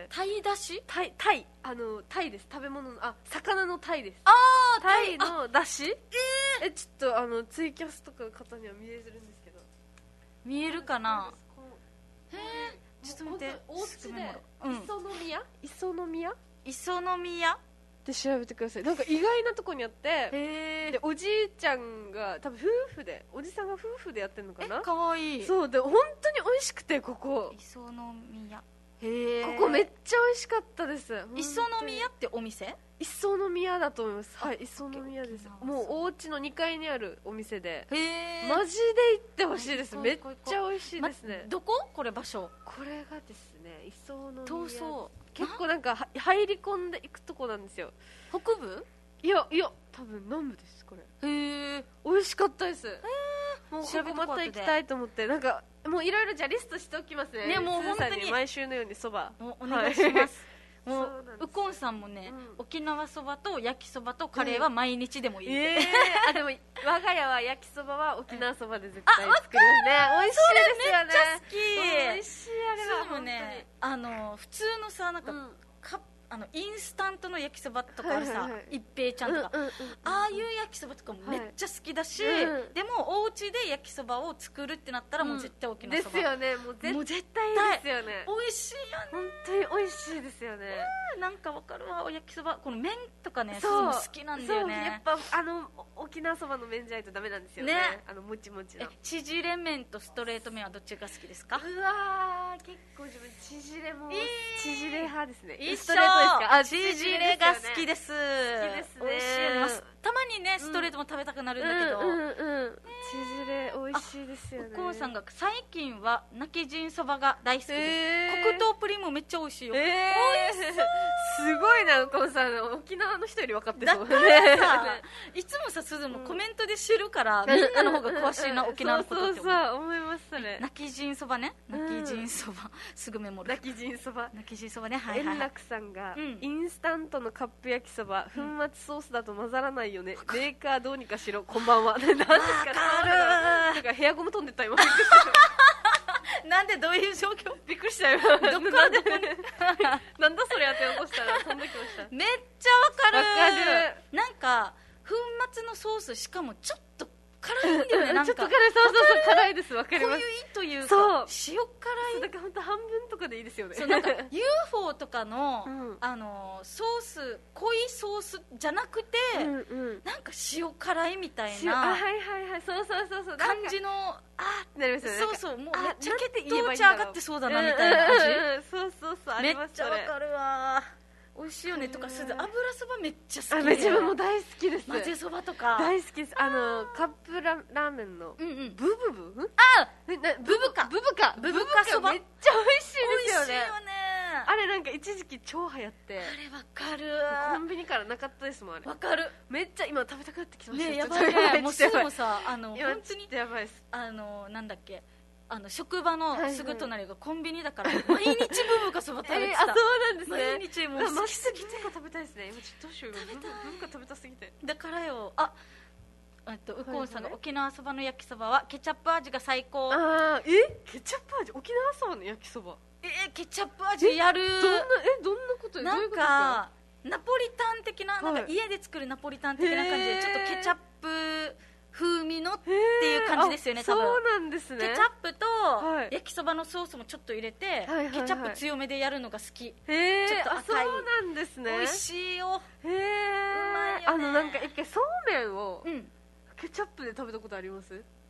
鯛だし、 鯛鯛あの鯛です。食べ物の、あ、魚の鯛です。 あー、 鯛のだし。えー、えちょっとあのツイキャスとかの方には見えづるんですけど、 見えるかな。 へえ、 ちょっと待って、 お家でうん、 磯宮磯宮磯宮って調べてください。なんか意外なとこにあって、 へでおじいちゃんが多分夫婦で、おじさんが夫婦でやってるのかな。 え、かわいい。 そうで本当に美味しくて、ここ磯宮、へえ、 ここめっちゃ美味しかったです。 磯宮ってお店？ 磯宮だと思います。はい、磯宮です。もうお家のにかいにあるお店で、 へえ、 マジで行ってほしいです。めっちゃ美味しいですね。 ま、どここれ場所？ これがですね、磯宮遠そう。 結構なんかは入り込んでいくとこなんですよ。 北部？ いやいや、多分南部です。これへえ、 美味しかったです。もうここまた行きたいと思って、なんかもういろいろじゃあリストしておきますね。 ね、もう本当に毎週のようにそばお願いします。もううウコンさんもね、 うん、 沖縄そばと焼きそばとカレーは毎日でもいい、 うん、えー、あでも我が家は焼きそばは沖縄そばで絶対作るんですね。美味しいですよね。 めっちゃ好き。 美味しいあれは。 そうね、あの普通のさ、なんか、うん、カップあのインスタントの焼きそばとかあるさ、はいはいはい、一平ちゃんとか、うんうんうん、ああいう焼きそばとかもめっちゃ好きだし、はい、でもお家で焼きそばを作るってなったらもう絶対沖縄そば、 ですよね。もう絶対いいですよね。 美味しいよね。 本当に美味しいですよね。 なんかわかるわ、お焼きそば、この麺とかね、そう好きなんだよね。 やっぱあの沖縄そばの麺じゃないとダメなんですよね。ね、あのもちもちの。 縮れ麺とストレート麺はどっちが好きですか？ うわー、結構自分縮れも、えー、縮れ派ですね。 一緒。 ストレートですか？あ、 縮れが好きです。 好きですね。 美味しい、まあ、たまにねストレートも食べたくなるんだけど、 うんうんうんうん、縮れ美味しいですよね。 ウコンさんが最近は泣き人そばが大好きです、えー、黒糖プリンもめっちゃ美味しいよ、えー、美味しそう。 すごいな、ウコンさん沖縄の人より分かってそう。 だからさいつもさ、すずもコメントで知るから、うん、みんなの方が詳しいな、うん、沖縄のことって思う。 そうそうそう、思います。それ泣き人そばね、泣き人そば、すぐメモる。 泣き人そば、 泣き人そばね、はいはい、はい、 円楽さんが、うん、インスタントのカップ焼きそば、粉末ソースだと混ざらないよね、うん、メーカーどうにかしろ、こんばんは。何ですか？わかる。なんかヘアゴム飛んでった今。びっくりしたなんで、どういう状況？ びっくりしたよ。 どっからどこになんだそれ当て落としたら飛んできました。 めっちゃわかる。 わかる。 なんか粉末のソース、しかもちょっと辛いんだよね。なんかちょっと辛い、そうそうそう、辛いです。わかります。 濃いというか、 そう、 塩辛い。 だから本当半分とかでいいですよね。 そう、なんか ユーフォー とかの、うん、あのソース、濃いソースじゃなくて、うんうん、なんか塩辛いみたいな、 あ、はいはいはい、そうそうそうそう、 感じの、あってなりますよね。 そうそう、もうめっちゃ血糖値上がってそうだなみたいな味。 そうそうそう、 めっちゃわかるわ。美味しいよね。とか、すず油そばめっちゃ好きで、自分も大好きです。 混ぜそばとか大好きです。あのカップラーメンの、 うんうん、 ブブブ、 あ、 ブブカ、ブブカ、 ブブカそばめっちゃ美味しいですよね。 美味しいよね。 あれなんか一時期超流行って、 あれわかる。 コンビニからなかったですもん。あれわかる。 めっちゃ今食べたくなってきましたね。やばいね。もうすぐもさ、あの本当にやばいです。 あのなんだっけ、あの職場のすぐ隣がコンビニだから、毎日ブブカそば食べてた。 えー、あ、そうなんですね。 毎日もう好きすぎて食べたいですね。今ちょっとどうしよう。ブブカ食べたすぎて。 だからよ。あ、えっとウコンさんが沖縄そばの焼きそばはケチャップ味が最高。 あ、え、ケチャップ味、沖縄そばの焼きそば。 えー、ケチャップ味やる。 どんな、え、どんなこと？ なんかナポリタン的な、なんか家で作るナポリタン的な感じで、ちょっとケチャップ風味のっていう感じですよね、多分。 そうなんですね。 ケチャップと焼きそばのソースもちょっと入れて、はい、ケチャップ強めでやるのが好き。 へー、 ちょっと赤い。 そうなんですね。 美味しいよ。 へー、うまいよね。あのなんか一回そうめんを、うん、ケチャップで食べたことあります？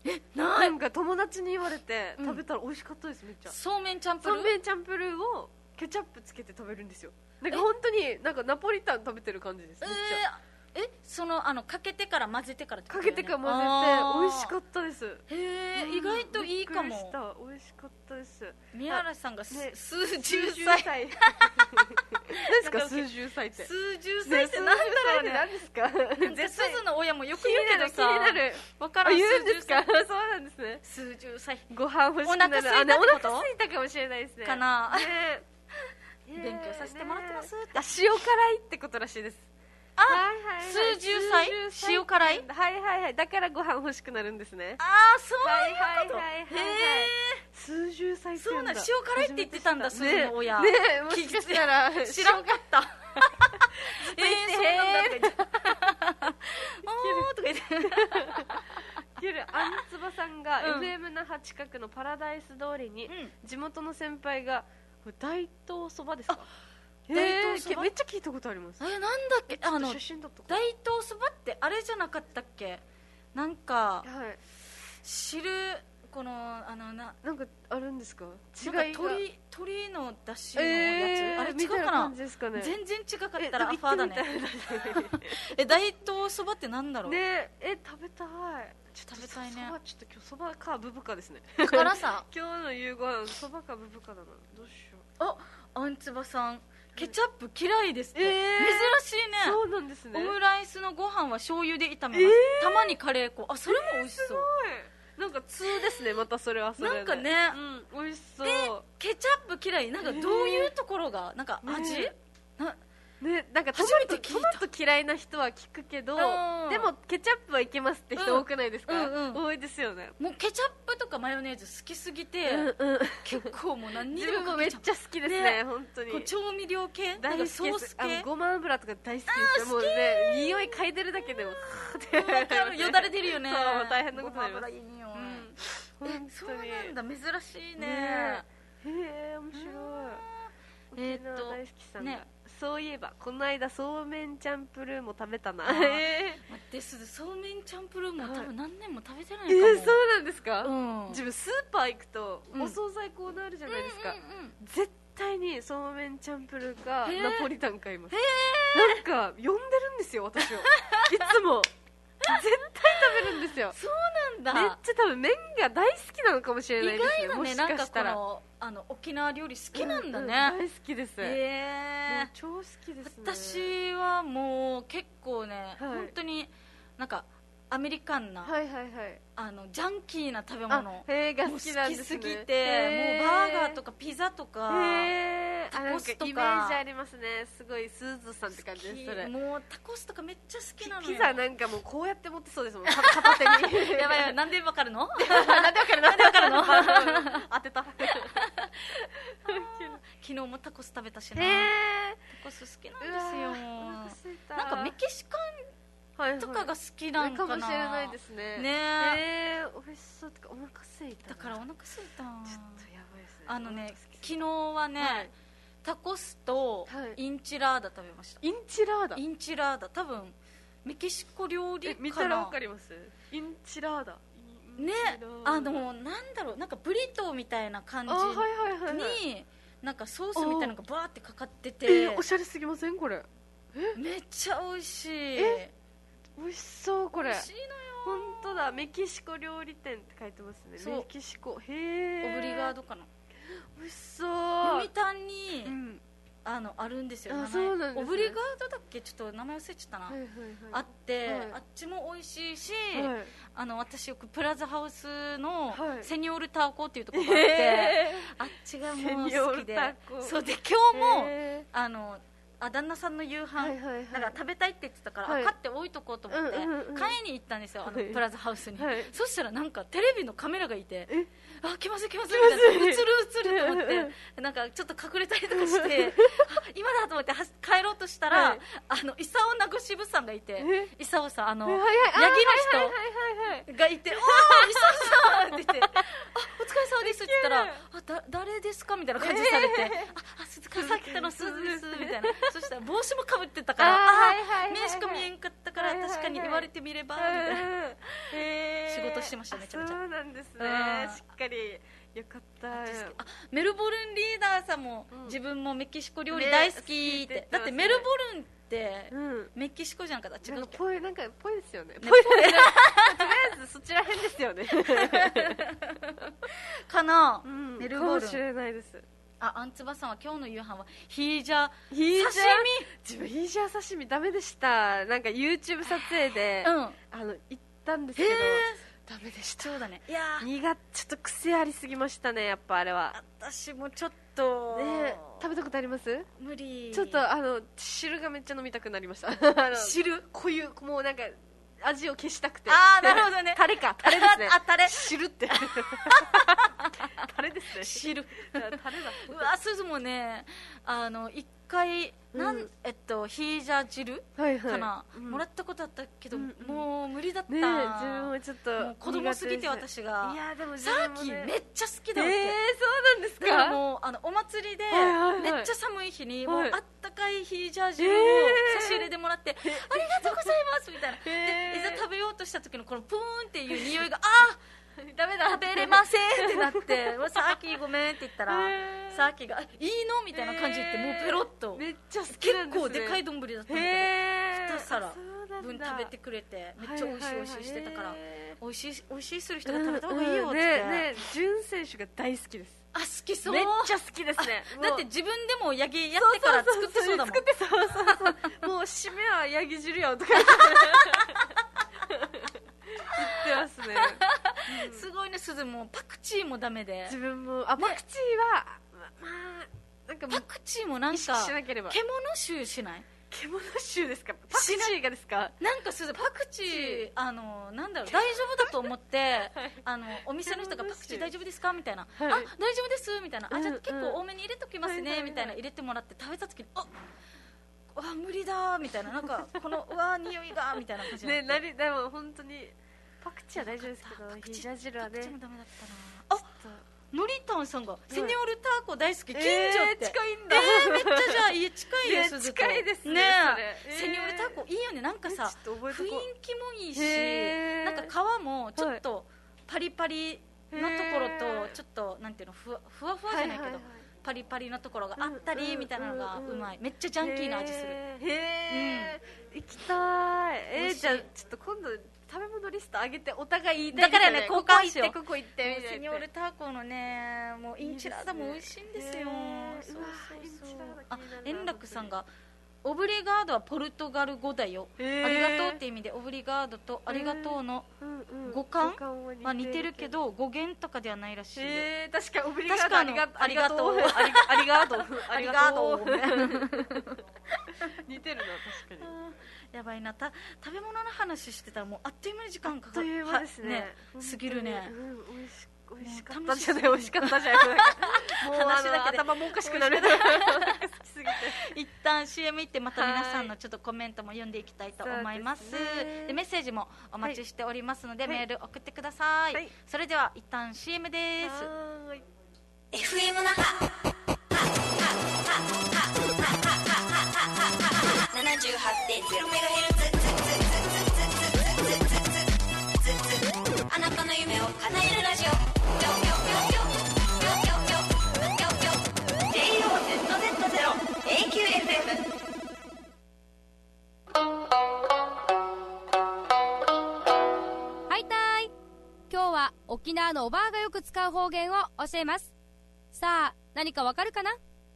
えないなんか友達に言われて食べたら美味しかったです、めっちゃ。 そうめんチャンプルー、 そうめんチャンプルーをケチャップつけて食べるんですよ。なんか本当になんかナポリタン食べてる感じです、めっちゃ。 えー、えそのあのかけてから混ぜてからってこかとだよね、 けてから混ぜて美味しかっったです。 た。へえ、意外といいかも。 びっくりした、美味しかったです。 宮原さんがす、 ね、 数十歳何ですか数十歳って。 数十歳ってなんだろうね。 何ですか。 で鈴の親もよく言うけどさ、 気になる。 わからん。 言うんですか。そうなんですね。 数十歳。 ご飯欲しくなる。 お腹空いたってこと？ お腹空いたかもしれないですね。 かな。 ね勉強させてもらってますって。 あ、塩辛いってことらしいです。 あ、 はいはいはい、 数十歳塩辛い。 はいはいはい。だからご飯欲しくなるんですね。 ああ、そういうこと。 はいはいはいはい、 へえ。 数十歳ってそうなん、 言うんだ。 塩辛いって言ってたんだ、鈴の親。 ねえ、もしかしたら知らんかった。えー、そうなんだとか言って。おーとか言って。 あんつばさんが、 うん、 エフエム 那覇近くのパラダイス通りに、うん、地元の先輩が大東そばですか。大東そばめっちゃ聞いたことあります。 え、なんだっけ、あの大東そばってあれじゃなかったっけ、なんか、はい、知るこのあのななんかあるんですか。違いが鶏鶏の出汁のやつ、えー、あれ違うかな、 感じですかね。 全然違かったらアファーだね。え、大東そばってなんだろうね。え、食べたい。 ちょっと食べたいね。 ちょっと今日そばかブブかですね。 だからさ今日の夕ご飯そばかブブかだな。どうしよう。 あ、あんつばさんケチャップ嫌いですって、えー、珍しいね。 そうなんですね。 オムライスのご飯は醤油で炒めます、えー、たまにカレー粉。あ、それも美味しそう、えー、すごい。 なんか通ですね、またそれはそれで。 なんかね、 うん、美味しそう。 え、ケチャップ嫌い、なんかどういうところが、なんか味、 ね、なね、なんかトマト、トマト嫌いな人は聞くけど、でもケチャップはいけますって人多くないですか。うんうんうん、多いですよね。 もうケチャップとかマヨネーズ好きすぎて、うんうん、結構もう何にでも自分もめっちゃ好きですね、本当に。 こう調味料系、 大好きです。 ソース系、 ごま油とか大好きです。もうね、匂い嗅いでるだけでもよだれ出るよね。 そう、大変なことになります。 ごま油いい匂い。え、そうなんだ、珍しいね。ね、 へえ、面白い。えー、っと大好きさんが、ね、そういえばこの間そうめんチャンプルーも食べたな。 えー、待って、そうめんチャンプルーも多分何年も食べてないかも。 えー、そうなんですか、うん、自分スーパー行くとお惣菜コーナーあるじゃないですか、うんうんうんうん、絶対にそうめんチャンプルーかナポリタン買います。なんか呼んでるんですよ、私をいつも絶対食べるんですよ。 そうなんだ。 めっちゃ多分麺が大好きなのかもしれないですね。 意外だね、 もしかしたらなんかこのあの沖縄料理好きなんだね、 うんうん、大好きです。 へー、 超好きですね。 私はもう結構ね、はい、本当になんかアメリカンな、 はいはいはい、 あのジャンキーな食べ物へーが好きなんですね。 好きすぎて、もうバーガーとかピザとかへー、 タコスとかイメージありますね。すごいスーズさんって感じです。それもうタコスとかめっちゃ好きなのよ。 ピザなんかもうこうやって持ってそうですもん、片手にやばいやばい、なんでわかるのなんでわかるのなんでわかるの当てた昨日もタコス食べたしな。タコス好きなんですよ。なんかメキシカンとかが好きなんかな、 かもしれないですね。 ねえー、美味しそう。とかお腹空いた。 だからお腹空いた。ちょっとやばいですね。 あのね、昨日はね、はい、タコスとインチラーダ食べました。 インチラーダ。 インチラーダ、多分メキシコ料理かな。 見たらわかります。インチラーダ。 ね、あのなんだろう、なんかブリトーみたいな感じに、はいはいはいはい、なんかソースみたいなのがバーってかかってて、 えー、おしゃれすぎませんこれ。 え、めっちゃ美味しい。 え、美味しそうこれ。 美味しいのよ。 本当だ、メキシコ料理店って書いてますね。メキシコ、へえ。 オブリガードかな。 美味しそう。 読谷に、うん、あのあるんですよ。 あ、そうなんですね。 オブリガードだっけ、ちょっと名前忘れちゃったな、はいはいはい、あって、はい、あっちも美味しいし、はい、あの私よくプラザハウスのセニョールタコっていうところがあって、はい、あっちがもう好きで、そうで今日もあのあ旦那さんの夕飯、はいはいはい、だから食べたいって言ってたから、はい、買って置いとこうと思って、うんうんうん、買いに行ったんですよ、あのプラザハウスに、はい、そしたらなんかテレビのカメラがいて、あ、来ます来ますみたいな、映る映ると思って、うんうん、なんかちょっと隠れたりとかして今だと思っては帰ろうとしたら、はい、あの伊佐尾名護支部さんがいて、伊佐尾さん、あの、はいはい、ヤギの人がいて、おー、伊佐尾さんって言って、あ、お疲れ様ですって言ったら、あ、だ誰ですかみたいな感じされて、あ、あ、鈴鹿さっきの鈴ですみたいな、そしたら帽子もかぶってたから、あ、目しか見えんかったから確かに言わわれてみればみたいな、えー、仕事してましためちゃめちゃ。 そうなんですね、しっかりよかった。あ、 メルボルンリーダーさんも、うん、自分もメキシコ料理大好きって、ね、だってメルボルンって、うん、メキシコじゃんかだ。違うっけ。 ぽい、なんかぽいですよね。ぽいですね。とりあえずそちら辺ですよね。 かな、 うん、メルボルンかもしれないです。 あ、アンツバさんは今日の夕飯はヒージャヒージャ刺身。 自分ヒージャ刺身ダメでした。なんか YouTube 撮影で、うん、あの行ったんですけどダメでした。 そうだね。いや苦ちょっと癖ありすぎましたね、やっぱあれは。 私もちょっと、 ね、食べたことあります？ 無理。 ちょっとあの汁がめっちゃ飲みたくなりました。 汁こういうもうなんか味を消したくて。 ああ、なるほどね。 タレか、タレですね。 あ、タレ。 汁ってタレですね。 汁タレだ。 うわ、すずもね、あの一回、うん、なんえっとヒージャ汁、はいはい、かな、うん、もらったことあったけど、うん、もう無理だった。ね、 自分もちょっともう子供すぎて私が。 いやでもサーキーめっちゃ好きだわけ。 えー、そうなんですか。 だからもうあのお祭りで、はいはいはい、めっちゃ寒い日に、はい、もうあったかいヒージャ汁を差し入れでもらって、えー、ありがとうございますみたいな。えー、でいざ食べようとした時のこのプーンっていう匂いがあダメだ食べれませんってなってサーキーごめんって言ったらサーキーがいいのみたいな感じでもうペロッとめっちゃ好きなんですね。 結構でかい丼だったんだけどに皿分食べてくれてめっちゃ美味しい美味しいしてたから美味しい美味しいする人が食べた方がいいよって。 ねね潤選手が大好きです。 あ、好きそう。 めっちゃ好きですね。 だって自分でもヤギやってから作ってそうだもん。 作ってそうそうそうもう締めはヤギ汁よとか言ってますね。 すごいね、すずもパクチーもダメで。 自分もあ、ね、パクチーはまあなんかパクチーもなんかしなければ獣臭しない？ 獣臭ですか？パクチーがですか？ なんかすずパクチーあのなんだろう大丈夫だと思って、はい、あのお店の人がパクチー大丈夫ですかみたいな、はい、あ大丈夫ですみたいな、あじゃあ結構多めに入れときますね、うん、みたいな入れてもらって食べた時にあわ無理だみたいな、なんかこのうわ匂いがみたいな感じね。なりでも本当にパクチーは大丈夫ですけどヒージャ汁はね。 パクチーもダメだったな。あのりたんさんがセニョールターコ大好き、近所って、 えー、近いんだ、 えー、めっちゃじゃあ家近いよ、 ね、 鈴と近いですね、 ねえー、 セニョールターコいいよね、なんかさ雰囲気もいいし、 えー、 なんか皮もちょっとパリパリのところとちょっとなんていうのふわふわふわじゃないけど、はいはいはい、パリパリのところがあったりみたいなのがうまい、めっちゃジャンキーな味する。 へえ、うん、行きたい。えー、じゃあちょっと今度食べ物リスト上げてお互い言いたいですよね。 だからね、交換しよう。 ここ行ってここ行ってセニョールターコのねもうインチラーダも美味しいんですよ。そうそうそう。あ、円楽さんがオブリガードはポルトガル語だよ、ありがとうって意味でオブリガードとありがとうの語感は似てるけど語源とかではないらしいよ。 えー、確かにオブリガードありがとうありがとうありがとう似てるな、確かに。 やばいな、た食べ物の話してたらもうあっという間に時間かかる。あっという間ですね。 ね、過ぎるね。 うん、美味し美味しかったじゃない、美味しかったじゃない。もう話だけで頭もおかしくなる。好きすぎて。 一旦 シーエム 行ってまた皆さんのちょっとコメントも読んでいきたいと思います。でメッセージもお待ちしておりますので、はい、メール送ってください。はい、それでは一旦 シーエム です。 はい エフエム 那覇ななじゅうはちてんゼロメガヘルツ、あなたの夢を叶えるラジオ。 はいたい、今日は沖縄のおばあがよく使う方言を教えます。さあ何かわかるかな？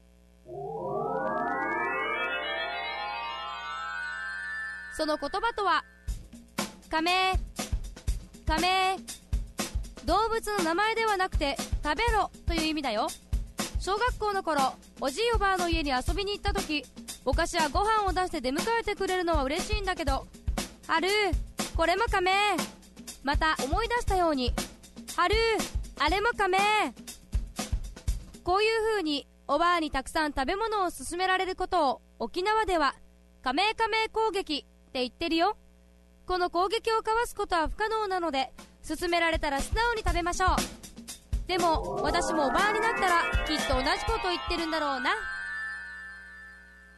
その言葉とはカメカメ、動物の名前ではなくて食べろという意味だよ。小学校の頃、おじいおばあの家に遊びに行った時、お菓子やご飯を出して出迎えてくれるのは嬉しいんだけど、はるこれもカメ、また思い出したようにはるあれもカメ。こういう風におばあにたくさん食べ物を勧められることを沖縄ではカメカメ攻撃って言ってるよ。この攻撃をかわすことは不可能なので、勧められたら素直に食べましょう。でも私もおばあになったらきっと同じこと言ってるんだろうな。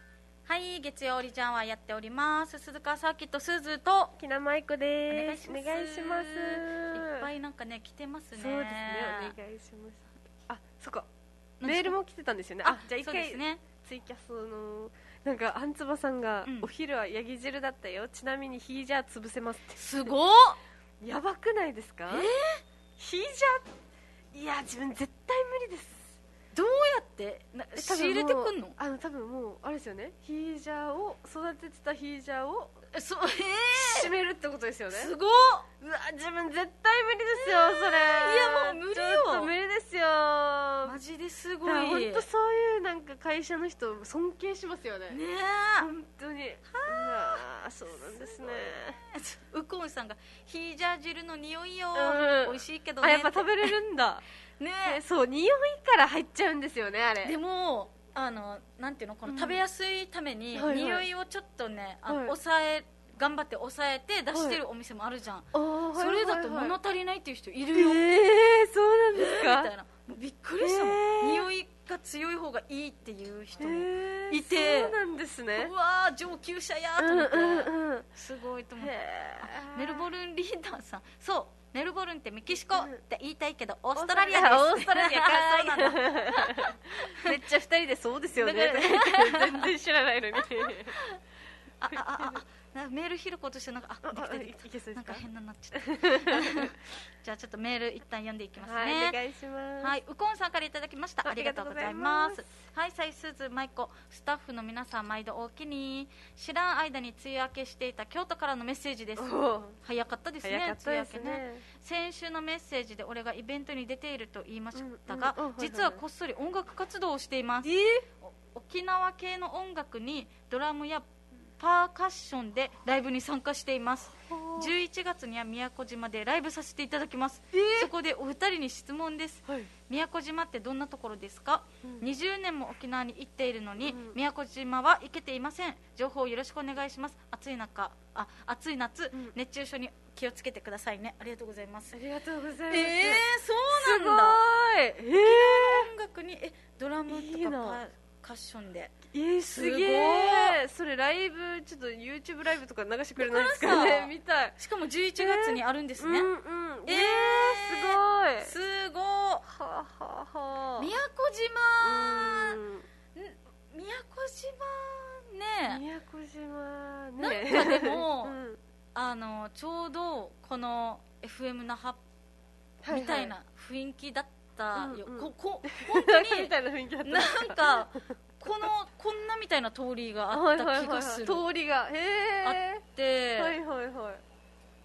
はい、月曜りちゃんはやっております。鈴川サーキットすずときなまいこです。お願いします。 いっぱいなんかね来てますね。 そうですね、お願いします。あ、そっか、メールも来てたんですよね。あ、じゃあ一回、ね、ツイキャスのなんかあんつばさんが、うん、お昼はヤギ汁だったよ、ちなみにヒージャー潰せますって。 すごっ、 やばくないですか？えー、ヒージャー、いや自分絶対無理です。 どうやってな仕入れてくんの？ あの多分もうあれですよね、ヒージャーを育ててたヒージャーをそう、えー、 締めるってことですよね。 すごっ、 うわ自分絶対無理ですよ、えー、それ。 いやもう無理よ、 ちょっと無理ですよ、 マジですごい。 本当そういうなんか会社の人尊敬しますよね。ねえ、本当に。はあ、そうなんですね。 ウコンさんがヒージャー汁の匂いよ、 うん、 美味しいけどね。 あ、やっぱ食べれるんだねえ、そう、匂いから入っちゃうんですよね、あれ。 でもあのなんていうの、この食べやすいために、うん、匂いをちょっとね、あの、はい、抑え頑張って抑えて出してるお店もあるじゃん、はい、それだと物足りないっていう人いるよ。 えー、そうなんですか？ みたいな、びっくりしたもん、えー、匂いが強い方がいいっていう人もいて、 えー、そうなんですね。 うわー上級者やと思って、うんうんうん、すごいと思って。メルボルンリーダーさん、そうメルボルンってメキシコって言いたいけど、オーストラリアです。 オーストラリアかそうなんだめっちゃふたりでそうですよね全然知らないのにああああメール拾うことしてなんかあできたできたなんか変ななっちゃったじゃあちょっとメール一旦読んでいきますね。 はい、お願いします。 はい、ウコンさんからいただきました。ありがとうございます。はい、さいすずまいこスタッフの皆さん毎度おおきに。知らん間に梅雨明けしていた京都からのメッセージです。早かったですね。 早かったですね。 梅雨明けね。先週のメッセージで俺がイベントに出ていると言いましたが、うんうん、実はこっそり音楽活動をしています。えー、沖縄系の音楽にドラムやパーカッションでライブに参加しています。じゅういちがつには宮古島でライブさせていただきます、えー、そこでお二人に質問です、はい、宮古島ってどんなところですか、うん、にじゅうねんも沖縄に行っているのに、うん、宮古島は行けていません。情報よろしくお願いします。暑い中あ暑い夏、うん、熱中症に気をつけてくださいね。ありがとうございます。 ありがとうございます。 えー、そうなんだ。 すごい、えー、 沖縄の音楽にえドラムとかパーカッションで、 えー、すげえ。それライブちょっと YouTube ライブとか流してくれないですかね。見たい。 しかもじゅういちがつにあるんですね。 えー、うんうん、えー、 すごいすごい。 ははは宮古島、宮古島ね、 宮古島ね、 なんかでも、うん、あのちょうどこの エフエム 那覇みたいな雰囲気だったよ、 うんうん、 ここ本当にみたいな雰囲気だった。 なんかこのこんなみたいな通りがあった気がする。 はいはいはいはい、通りがへあって、 はいはいはい、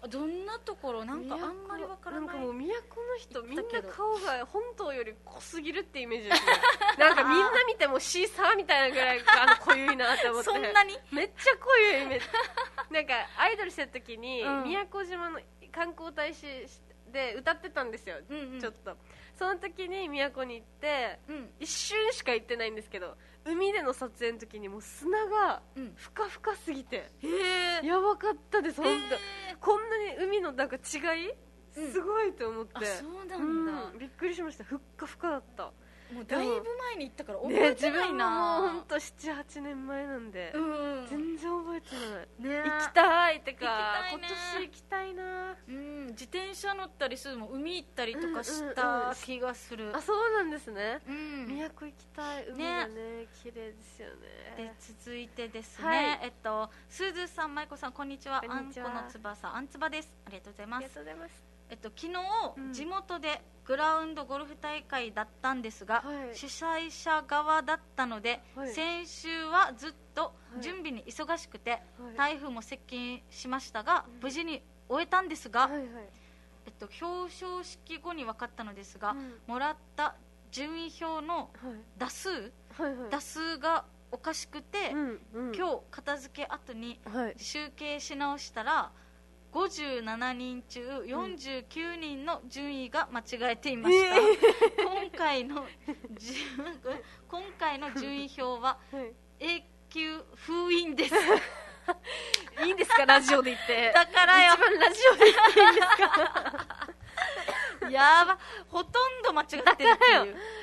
どんなところなんかあんまりわからない。 なんかもう都の人みんな顔が本島より濃すぎるってイメージですねなんかみんな見てもシーサーみたいなぐらいあの濃ゆいなって思ってそんなにめっちゃ濃いイメージなんかアイドルしてる時に、うん、宮古島の観光大使で歌ってたんですよ、うんうん、ちょっとその時に宮古に行って、うん、一瞬しか行ってないんですけど、海での撮影の時にもう砂がふかふかすぎて、うん、やばかったです。本当こんなに海のなんか違い、うん、すごいと思って、あ、 そうなんだ、 うん、びっくりしました。ふっかふかだった。 もうだいぶ前に行ったから覚えてないな、 ね、自分ももうほんとななはちねんまえなんで、うん、全然覚えてない、 ね、 行きたいってか、 行きたいね、 今年行きたいな、 うん、自転車乗ったりするのも海行ったりとかした気がする、うんうんうん、 あ、そうなんですね、 うん、 宮古行きたい。海がね、ね、綺麗ですよね。 で続いてですね、はい、えっとすずさん、まいこさん、こんにちは。あんこの翼、あんつばです。ありがとうございます。 ありがとうございます。 えっと、昨日、うん、地元でグラウンドゴルフ大会だったんですが、はい、主催者側だったので、はい、先週はずっと準備に忙しくて、はい、台風も接近しましたが、はい、無事に終えたんですが、はいはい、えっと、表彰式後に分かったのですが、うん、もらった順位表の打数、はいはいはい、打数がおかしくて、うんうん、今日片付け後に集計し直したら、ごじゅうななにん中よんじゅうきゅうにんの順位が間違えていました、えー、今回の今回の順位表は永久封印ですいいんですか、ラジオで言って。 だからよ、 一番ラジオで言っていいんですかやば、ほとんど間違ってるっていう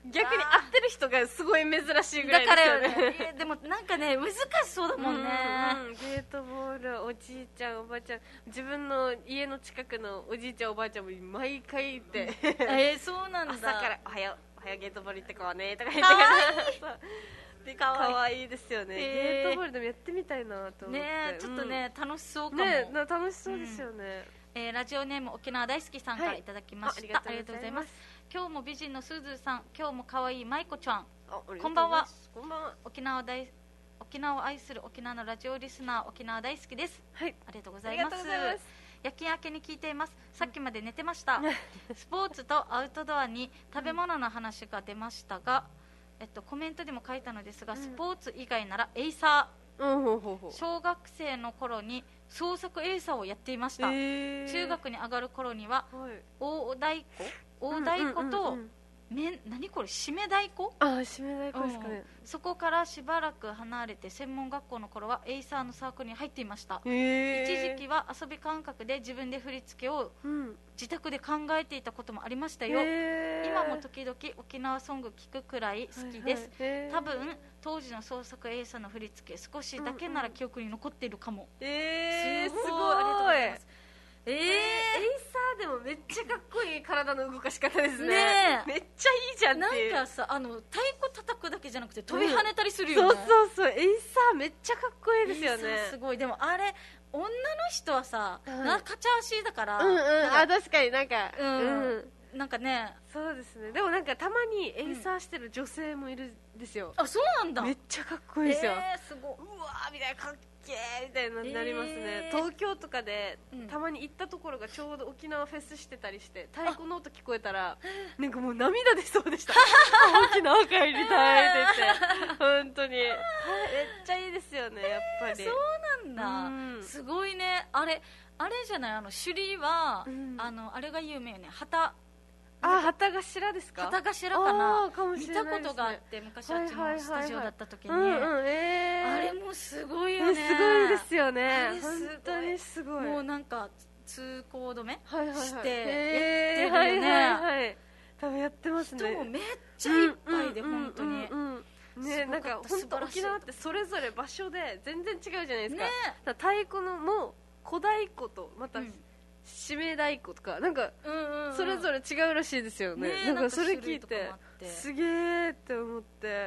逆に会ってる人がすごい珍しいぐらいですよね。 だからよね、でもなんかね難しそうだもんね。 うんうん、ゲートボール、おじいちゃんおばあちゃん、自分の家の近くのおじいちゃんおばあちゃんも毎回いて、 えー、そうなんだ。 朝からおはようおはようゲートボール行ってこうねとか言ってからかわいいですよね、えー、ゲートボールでもやってみたいなと思ってね、ちょっとね、うん、楽しそうかも、 ね、楽しそうですよね、 うん、えー、ラジオネーム沖縄大好きさんからいただきました、はい、あ, ありがとうございます。今日も美人のすずさん、今日も可愛いまいこちゃん、こんばんは。 こんばんは。 沖縄大沖縄を愛する沖縄のラジオリスナー、沖縄大好きです、はい、ありがとうございます。夜勤明けに聞いています。さっきまで寝てました、うん、スポーツとアウトドアに食べ物の話が出ましたが、えっと、コメントでも書いたのですが、うん、スポーツ以外ならエイサー、うん、小学生の頃に創作エイサーをやっていました、えー、中学に上がる頃には、はい、大太鼓大太鼓と、うんうんうんうん、め何これ締め太鼓、 あ締め太鼓ですかね、 うん、そこからしばらく離れて専門学校の頃はエイサーのサークルに入っていました、えー、一時期は遊び感覚で自分で振り付けを自宅で考えていたこともありましたよ、えー、今も時々沖縄ソング聴くくらい好きです、はいはい、多分当時の創作エイサーの振り付け少しだけなら記憶に残っているかも、うんうん、えー、すごい、すごい、ありがとうございます。 えー、エイサーでもめっちゃかっこいい体の動かし方ですね。ねめっちゃいいじゃんっていう。 なんかさ、あの太鼓叩くだけじゃなくて飛び跳ねたりするよね、 うん、そうそうそう、エイサーめっちゃかっこいいですよね。 エイサーすごい。でもあれ女の人はさ、うん、なカチャ足だから、 うんうん、あ確かになんか、うん、 うんなんかね、 そうですね。でもなんかたまにエイサーしてる女性もいるんですよ、 うん、あそうなんだ。 めっちゃかっこいいですよ、 えー、すごい。 うわーみたいな、かっけーみたいになりますね、えー、東京とかで、うん、たまに行ったところがちょうど沖縄フェスしてたりして太鼓の音聞こえたらなんかもう涙出そうでした沖縄帰りたいって言って本当にめっちゃいいですよね、やっぱり。 そうなんだ、うん、すごいね。あれあれじゃない、あの首里は、うん、あのあれが有名よね、旗。 あ、旗頭ですか。 旗頭かな、かもしれないですね、見たことがあって、昔あっちのスタジオだった時に、あれもすごいよね、 すごいですよね、本当にすごい。 もうなんか通行止めしてやってるよね、はいはいはい、 多分やってますね。 人もめっちゃいっぱいで、うん、本当に、 うんうん、ね、なんか本当沖縄ってそれぞれ場所で全然違うじゃないですか、ね、だ太鼓のも小太鼓とまた、うん、締め太鼓とかなんかそれぞれ違うらしいですよね、うんうん、なんかそれ聞いてすげーって思って、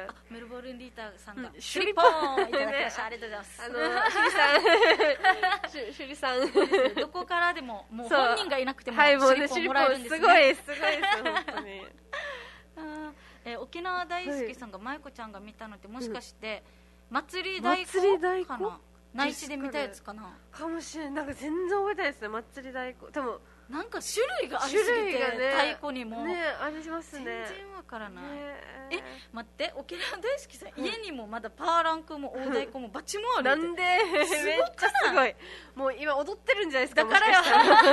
あメルボルンリーターさんが、うん、シュリポーンいただきました、ありがとうございます。 あのシュリさんシュリさんどこからでももう本人がいなくてもシュリポンもらえるんですね、 はい、もうね、すごいすごいです本当にあ、えー、沖縄大好きさんが舞子ちゃんが見たのってもしかして、うん、祭り太鼓かな、内地で見たやつかな、 かもしれない。なんか全然覚えてないですね、祭り太鼓。でもなんか種類がありすぎて、ね、太鼓にもねありますね。 全然わからない、ね、え待って沖縄大好きさん、うん、家にもまだパーランクも大太鼓もバチもあるって、 なんでめっちゃすごい。もう今踊ってるんじゃないですか、 だからよ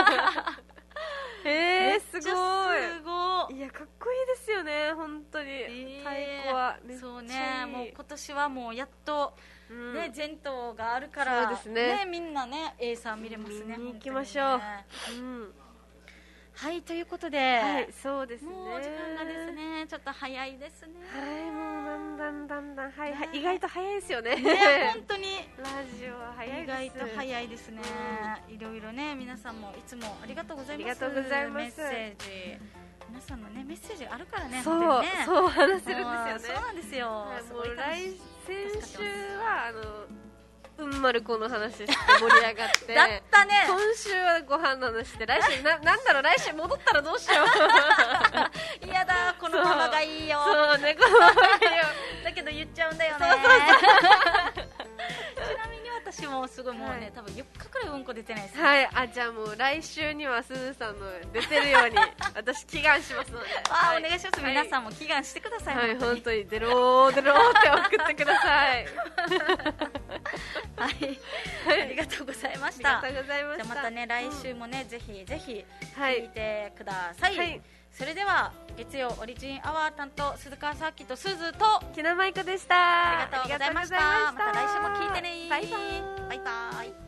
えー、すごいすごい。いやかっこいいですよね本当に、えー、太鼓はめっちゃいい。 そうね、もう今年はもうやっとね、うん、前頭があるから、そうですね、ね、みんなねエイサー見れますね。 見に行きましょう、ね、うん、 はいということで、 はい、そうですね、 もう時間がですねちょっと早いですね。 はい、もうだんだんだんだん、はいはい、意外と早いですよね。 ね本当にラジオは早いです。 意外と早いですね、うん、いろいろね皆さんもいつもありがとうございます。 ありがとうございます。 メッセージ皆さんのねメッセージあるからね。 そう、 ね、 そう話せるんですよね。 そうなんですよ。 はい、もう来先週はあのうんまる子の話して盛り上がってだったね。 今週はご飯の話して、来週ななんだろう、来週戻ったらどうしよう嫌だこのままがいいよ。 そうね、このままがいいよだけど言っちゃうんだよね。 そうそうそうちなみに私もすごいもうね、はい、多分よっかくらいうんこ出てないです、ね、 はい、あじゃあもう来週にはすずさんの出てるように私祈願しますのであ、はい、お願いします、はい、皆さんも祈願してください。 はい、本当に出ろー出ろーって送ってくださいはい、はい、ありがとうございました。 ありがとうございました。 じゃあまたね来週もね、うん、ぜひぜひ聞いてください、はい、それでは月曜オリジンアワー担当鈴川さっきとすずと木名舞子でした。 ありがとうございました。また来週も聞いてね。 バイバイ。 バイバイ。